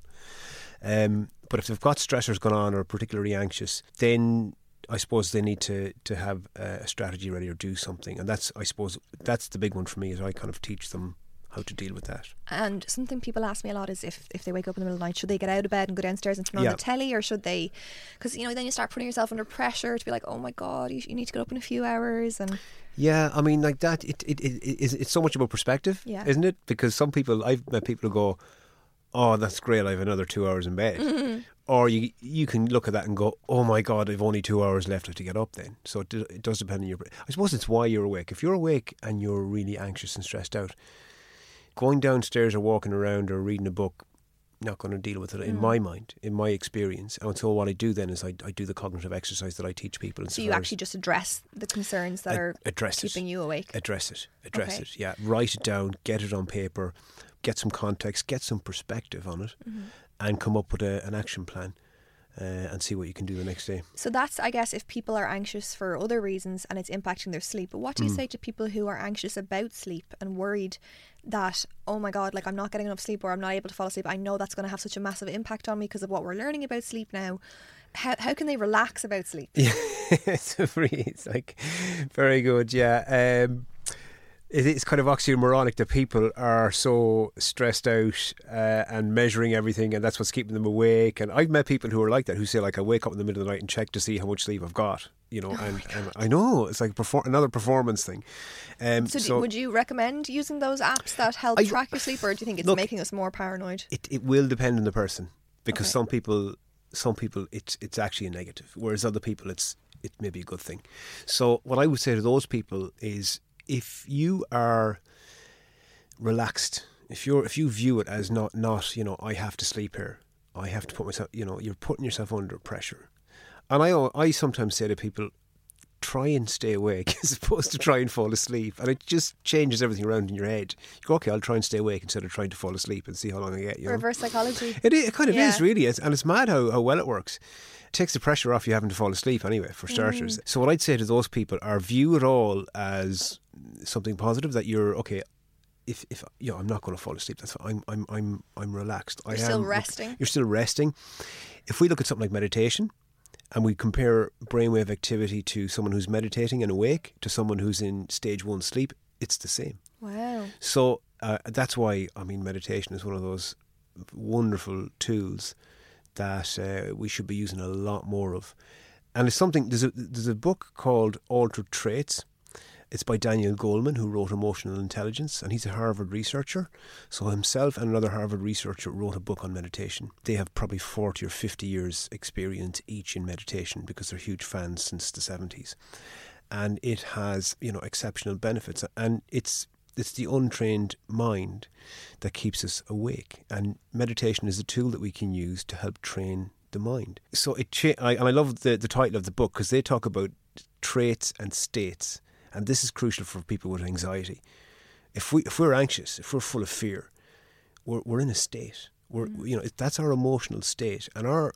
Um, but if they've got stressors going on or are particularly anxious, then I suppose they need to, to have a strategy ready or do something. And that's, I suppose, that's the big one for me, is I kind of teach them how to deal with that. And something people ask me a lot is if, if they wake up in the middle of the night, should they get out of bed and go downstairs and turn on Yeah. the telly, or should they, because, you know, then you start putting yourself under pressure to be like, oh my God, you, you need to get up in a few hours. And Yeah, I mean, like that, it, it, it, it, it's so much about perspective, Yeah. isn't it? Because some people, I've met people who go, oh, that's great, I have another two hours in bed. Mm-hmm. Or you you can look at that and go, oh my God, I've only two hours left to get up then. So it, do, it does depend on your... I suppose it's why you're awake. If you're awake and you're really anxious and stressed out, going downstairs or walking around or reading a book, not going to deal with it in mm. my mind, in my experience. And so what I do then is I, I do the cognitive exercise that I teach people. So you actually just address the concerns that I, are keeping it. you awake? Address it. Address okay. it, yeah. Write it down, get it on paper, get some context, get some perspective on it, mm-hmm. and come up with a, an action plan. Uh, and see what you can do the next day. So that's, I guess, if people are anxious for other reasons and it's impacting their sleep. But what do you mm. say to people who are anxious about sleep and worried that, oh my God, like I'm not getting enough sleep or I'm not able to fall asleep? I know that's going to have such a massive impact on me because of what we're learning about sleep now. How how can they relax about sleep? Yeah, it's, very, it's like very good. Yeah. Um, It's kind of oxymoronic that people are so stressed out uh, and measuring everything, and that's what's keeping them awake. And I've met people who are like that, who say, like, I wake up in the middle of the night and check to see how much sleep I've got. You know, oh and, and I know it's like perform- another performance thing. Um, so, so do, would you recommend using those apps that help I, track your sleep, or do you think it's look, making us more paranoid? It it will depend on the person, because okay. some people, some people, it's it's actually a negative, whereas other people, it's it may be a good thing. So what I would say to those people is, if you are relaxed, if you're if you view it as not not you know I have to sleep here, I have to put myself, you know you're putting yourself under pressure. And I I sometimes say to people, try and stay awake as opposed to try and fall asleep, and it just changes everything around in your head. You go, okay, I'll try and stay awake instead of trying to fall asleep and see how long I get. You know? Reverse psychology. It, it kind of yeah. is really, and it's mad how, how well it works. It takes the pressure off you having to fall asleep anyway, for starters. Mm. So what I'd say to those people are, view it all as something positive, that you're okay. If if you know, I'm not going to fall asleep, that's fine. I'm I'm I'm I'm relaxed. You're I still am, resting. Look, you're still resting. If we look at something like meditation, and we compare brainwave activity to someone who's meditating and awake to someone who's in stage one sleep, it's the same. Wow. So uh, that's why, I mean, meditation is one of those wonderful tools that uh, we should be using a lot more of. And it's something, there's a, there's a book called Altered Traits. It's by Daniel Goleman, who wrote Emotional Intelligence, and he's a Harvard researcher. So himself and another Harvard researcher wrote a book on meditation. They have probably forty or fifty years experience each in meditation, because they're huge fans since the seventies. And it has, you know, exceptional benefits. And it's it's the untrained mind that keeps us awake. And meditation is a tool that we can use to help train the mind. So it cha- I, and I love the, the title of the book, because they talk about traits and states. And this is crucial for people with anxiety. If we if we're anxious, if we're full of fear, we're we're in a state. We're mm. you know that's our emotional state, and our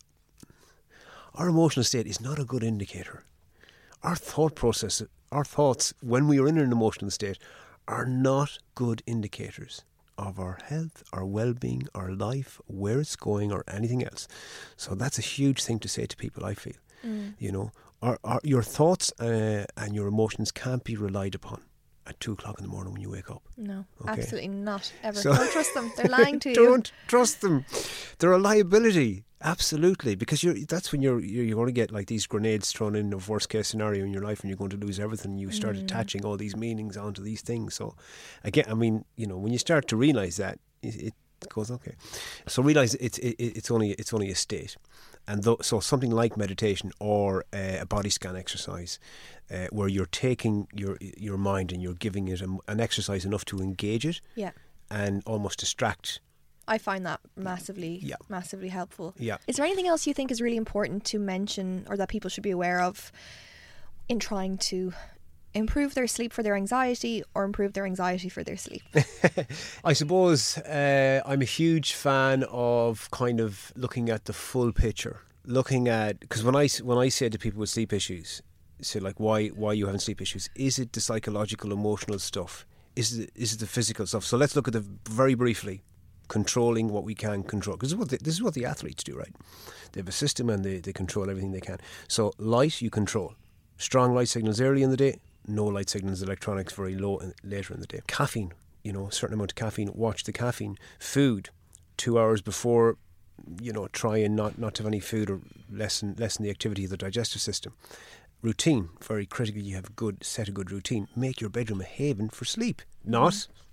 our emotional state is not a good indicator. Our thought process, our thoughts when we are in an emotional state, are not good indicators of our health, our well-being, our life, where it's going, or anything else. So that's a huge thing to say to people, I feel. Mm. You know, our, our, your thoughts uh, and your emotions can't be relied upon at two o'clock in the morning when you wake up. No, okay? Absolutely not. Ever. So don't trust them. They're lying to you. Don't trust them. They're a liability. Absolutely, because you're. That's when you're you're, you're going to get like these grenades thrown in of worst case scenario in your life, and you're going to lose everything. You start mm. attaching all these meanings onto these things. So, again, I mean, you know, when you start to realise that, it, it goes okay. So realise it's it, it's only it's only a state, and th- so something like meditation or uh, a body scan exercise, uh, where you're taking your your mind and you're giving it a, an exercise enough to engage it, yeah, and almost distract. I find that massively, yeah. massively helpful. Yeah. Is there anything else you think is really important to mention, or that people should be aware of in trying to improve their sleep for their anxiety, or improve their anxiety for their sleep? I suppose uh, I'm a huge fan of kind of looking at the full picture. Looking at, because when I, when I say to people with sleep issues, say like, why why are you having sleep issues? Is it the psychological, emotional stuff? Is it, is it the physical stuff? So let's look at the very briefly. Controlling what we can control, because this is what the, this is what the athletes do, right? They have a system and they, they control everything they can. So light you control, strong light signals early in the day, no light signals, electronics very low in, later in the day. Caffeine, you know, a certain amount of caffeine, watch the caffeine. Food, two hours before, you know, try and not, not have any food, or lessen lessen the activity of the digestive system. Routine, very critical. You have a good set a good routine. Make your bedroom a haven for sleep, not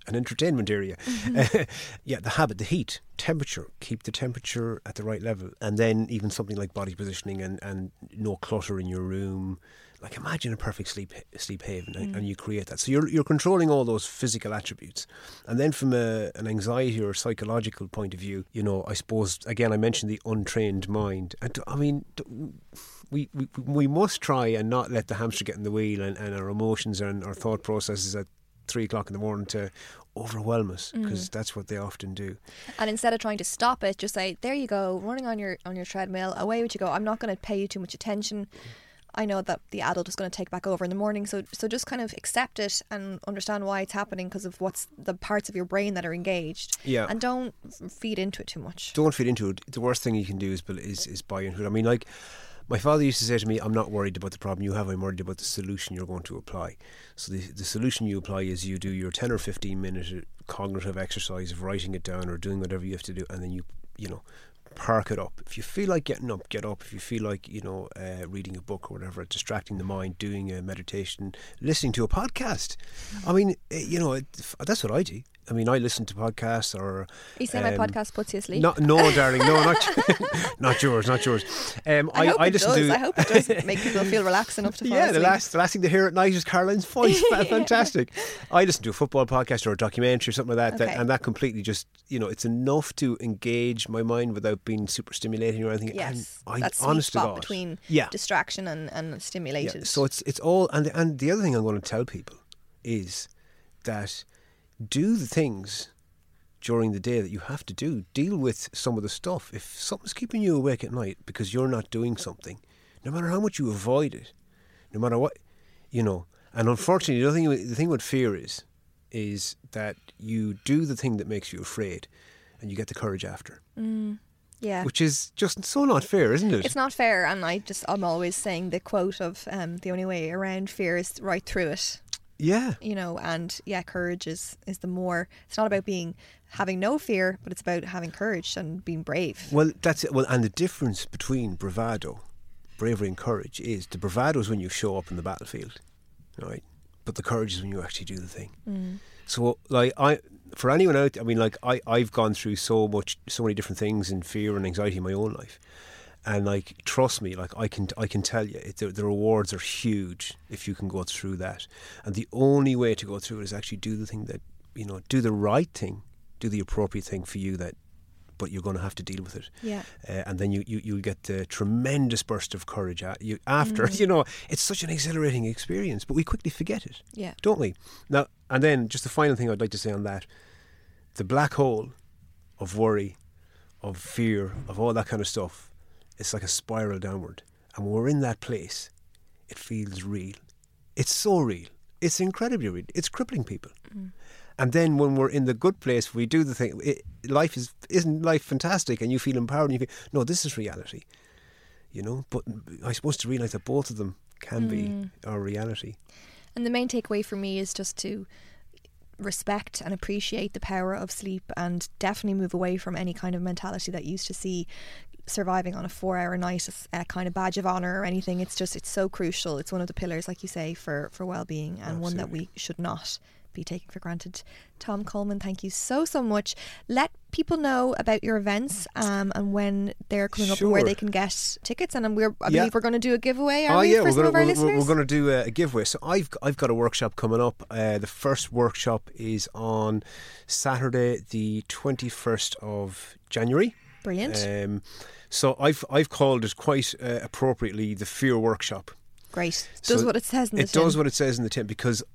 an entertainment area. Mm-hmm. Uh, yeah, the habit, the heat, temperature, keep the temperature at the right level. And then even something like body positioning and, and no clutter in your room. Like imagine a perfect sleep sleep haven, mm. and you create that. So you're you're controlling all those physical attributes. And then from a, an anxiety or psychological point of view, you know, I suppose, again, I mentioned the untrained mind. And I mean, we, we, we must try and not let the hamster get in the wheel and, and our emotions and our thought processes at three o'clock in the morning to overwhelm us, because mm. that's what they often do. And instead of trying to stop it, just say, there you go, running on your on your treadmill, away would you go. I'm not going to pay you too much attention. I know that the adult is going to take back over in the morning, so so just kind of accept it and understand why it's happening because of what's the parts of your brain that are engaged. Yeah. And don't feed into it too much. Don't feed into it. The worst thing you can do is is, is buy into it. I mean, like, my father used to say to me, I'm not worried about the problem you have, I'm worried about the solution you're going to apply. So the, the solution you apply is you do your ten or fifteen minute cognitive exercise of writing it down or doing whatever you have to do, and then you, you know, park it up. If you feel like getting up, get up. If you feel like, you know, uh, reading a book or whatever, distracting the mind, doing a meditation, listening to a podcast. I mean, you know, it, that's what I do. I mean, I listen to podcasts or... You say um, my podcast puts you asleep? No, no darling, no, not not yours, not yours. Um, I, I, hope I it listen does. to... I hope it does make people feel relaxed enough to fall yeah, asleep. the last, the last thing they hear at night is Caroline's voice. Fantastic. I listen to a football podcast or a documentary or something like that, okay. that, and that completely just, you know, it's enough to engage my mind without being super stimulating or anything. Yes, and I, that sweet honest spot to God, between yeah. distraction and, and stimulated. Yeah. So it's it's all... And the, and the other thing I'm going to tell people is that do the things during the day that you have to do. Deal with some of the stuff. If something's keeping you awake at night because you're not doing something, no matter how much you avoid it, no matter what, you know. And unfortunately, the thing, the thing with fear is, is that you do the thing that makes you afraid, and you get the courage after. Mm, yeah. Which is just so not fair, isn't it? It's not fair, and I just I'm always saying the quote of um, the only way around fear is right through it. Yeah. You know, and yeah, courage is, is the more, it's not about being, having no fear, but it's about having courage and being brave. Well, that's it. Well, and the difference between bravado, bravery and courage is the bravado is when you show up in the battlefield, right? But the courage is when you actually do the thing. Mm. So, like, I, for anyone out there, I mean, like, I, I've gone through so much, so many different things in fear and anxiety in my own life. And like, trust me, like I can, I can tell you, it, the, the rewards are huge if you can go through that. And the only way to go through it is actually do the thing that, you know, do the right thing, do the appropriate thing for you. That, but you're going to have to deal with it. Yeah. Uh, and then you, you, you'll get the tremendous burst of courage at you after. Mm. You know, it's such an exhilarating experience, but we quickly forget it. Yeah. Don't we? Now, and then just the final thing I'd like to say on that: the black hole of worry, of fear, of all that kind of stuff. It's like a spiral downward. And when we're in that place, it feels real. It's so real. It's incredibly real. It's crippling people. Mm. And then when we're in the good place, we do the thing. It, life is, isn't life fantastic? And you feel empowered and you feel, no, this is reality. You know, but I suppose to realise that both of them can mm. be our reality. And the main takeaway for me is just to respect and appreciate the power of sleep and definitely move away from any kind of mentality that used to see surviving on a four hour night as a kind of badge of honour or anything. It's just, it's so crucial. It's one of the pillars, like you say, for, for well-being, and Absolutely. One that we should not be taking for granted. Tom Coleman, thank you so so much. Let people know about your events um, and when they're coming up, sure. and where they can get tickets. And we're, I yeah. believe we're going to do a giveaway, are oh, we, yeah, for we're some gonna, of our we're, listeners? We're going to do a, a giveaway. So I've I've got a workshop coming up. Uh, the first workshop is on Saturday, the twenty-first of January. Brilliant. Um, so I've I've called it quite uh, appropriately the Fear Workshop. Great. It does so what it says in the it tin. It does what it says in the tin, because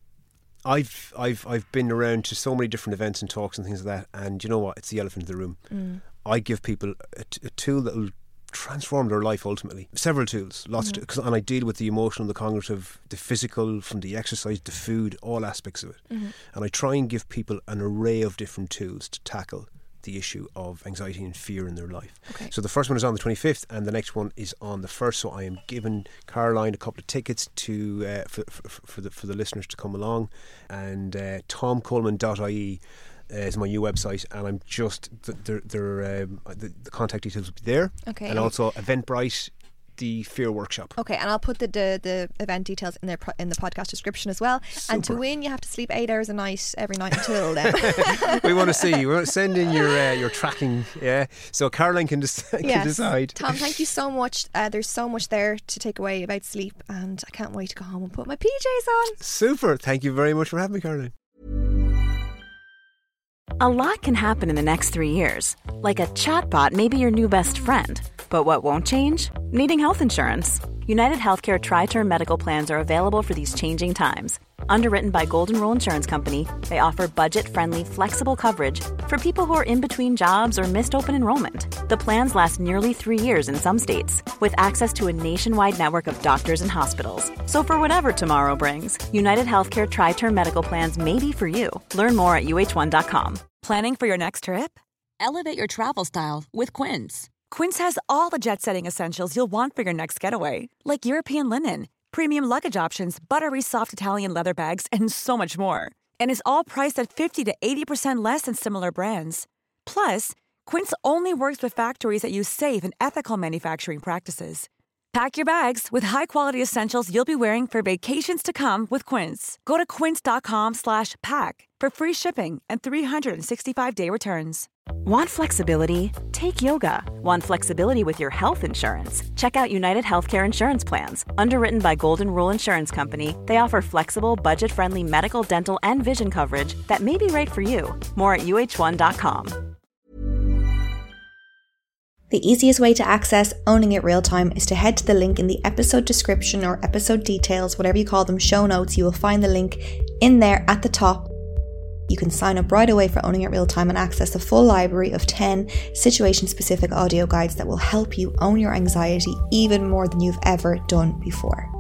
I've I've I've been around to so many different events and talks and things like that, and you know what? It's the elephant in the room. Mm. I give people a, t- a tool that will transform their life ultimately. Several tools, lots mm-hmm. of t- and I deal with the emotional, the cognitive, the physical, from the exercise, the food, all aspects of it. Mm-hmm. And I try and give people an array of different tools to tackle the issue of anxiety and fear in their life. Okay. So the first one is on the twenty-fifth and the next one is on the first. So I am giving Caroline a couple of tickets to uh, for, for, for the for the listeners to come along, and uh, tom coleman dot I E uh, is my new website, and I'm just they're, they're, um, the, the contact details will be there. Okay. And also Eventbrite the Fear Workshop. Okay, and I'll put the the, the event details in the in the podcast description as well. Super. And to win, you have to sleep eight hours a night every night until then. We want to see you. We want to send in your uh, your tracking, yeah. So Caroline can, des- can yes. decide. Tom, thank you so much. Uh, there's so much there to take away about sleep, and I can't wait to go home and put my P Js on. Super. Thank you very much for having me, Caroline. A lot can happen in the next three years. Like a chatbot may be your new best friend. But what won't change? Needing health insurance. United Healthcare Tri-Term Medical Plans are available for these changing times. Underwritten by Golden Rule Insurance Company, they offer budget-friendly, flexible coverage for people who are in between jobs or missed open enrollment. The plans last nearly three years in some states, with access to a nationwide network of doctors and hospitals. So for whatever tomorrow brings, United Healthcare Tri-Term Medical Plans may be for you. Learn more at U H one dot com. Planning for your next trip? Elevate your travel style with Quince. Quince has all the jet-setting essentials you'll want for your next getaway, like European linen, premium luggage options, buttery soft Italian leather bags, and so much more. And is all priced at fifty to eighty percent less than similar brands. Plus, Quince only works with factories that use safe and ethical manufacturing practices. Pack your bags with high-quality essentials you'll be wearing for vacations to come with Quince. Go to quince.com slash pack for free shipping and three sixty-five day returns. Want flexibility? Take yoga. Want flexibility with your health insurance? Check out United Healthcare Insurance Plans. Underwritten by Golden Rule Insurance Company, they offer flexible, budget-friendly medical, dental, and vision coverage that may be right for you. More at U H one dot com. The easiest way to access Owning It Real Time is to head to the link in the episode description or episode details, whatever you call them, show notes. You will find the link in there at the top. You can sign up right away for Owning It Real Time and access a full library of ten situation-specific audio guides that will help you own your anxiety even more than you've ever done before.